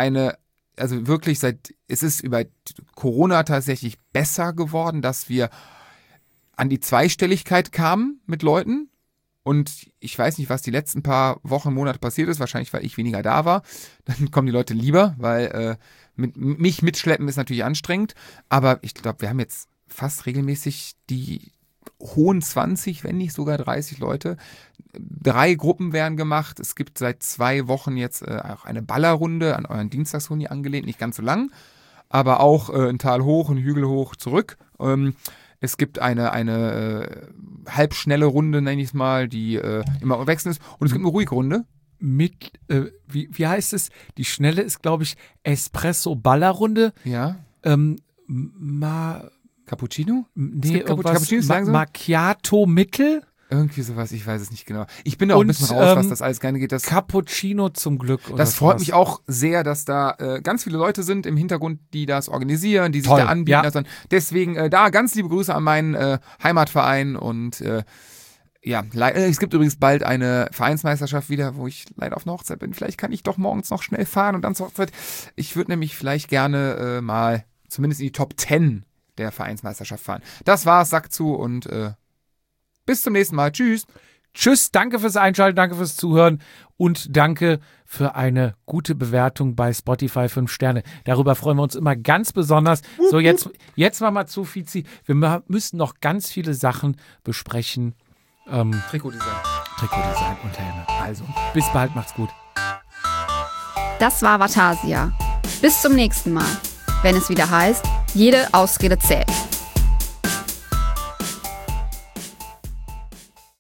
es ist über Corona tatsächlich besser geworden, dass wir an die Zweistelligkeit kamen mit Leuten und ich weiß nicht, was die letzten paar Wochen, Monate passiert ist, wahrscheinlich, weil ich weniger da war, dann kommen die Leute lieber, weil mich mitschleppen ist natürlich anstrengend, aber ich glaube, wir haben jetzt fast regelmäßig die hohen 20, wenn nicht sogar 30 Leute. 3 Gruppen werden gemacht, es gibt seit 2 Wochen jetzt auch eine Ballerrunde an euren Dienstagshuni angelehnt, nicht ganz so lang, aber auch ein Tal hoch, ein Hügel hoch, zurück. Es gibt eine halbschnelle Runde, nenne ich es mal, die immer wechselnd ist. Und es gibt eine ruhige Runde. Wie heißt es? Die schnelle ist, glaube ich, Espresso-Ballerrunde. Ja. Cappuccino? Nee, Cappuccino ist langsam. Macchiato Mittel. Irgendwie sowas, ich weiß es nicht genau. Ich bin da auch ein bisschen raus, was das alles gerne geht. Das Cappuccino zum Glück. Oder das freut sowas. mich auch sehr, dass da ganz viele Leute sind im Hintergrund, die das organisieren, die sich Toll, da anbieten. ja. Also deswegen da ganz liebe Grüße an meinen Heimatverein und ja, es gibt übrigens bald eine Vereinsmeisterschaft wieder, wo ich leider auf einer Hochzeit bin. Vielleicht kann ich doch morgens noch schnell fahren und dann zur Hochzeit. Ich würde nämlich vielleicht gerne mal zumindest in die Top 10 der Vereinsmeisterschaft fahren. Das war's, Sack zu und bis zum nächsten Mal. Tschüss. Tschüss, danke fürs Einschalten, danke fürs Zuhören und danke für eine gute Bewertung bei Spotify 5 Sterne. Darüber freuen wir uns immer ganz besonders. So, jetzt machen wir zu, Fizi. Wir müssen noch ganz viele Sachen besprechen. Trikotdesign. Trikotdesign und Helme. Also, bis bald, macht's gut. Das war Vatasia. Bis zum nächsten Mal, wenn es wieder heißt, jede Ausrede zählt.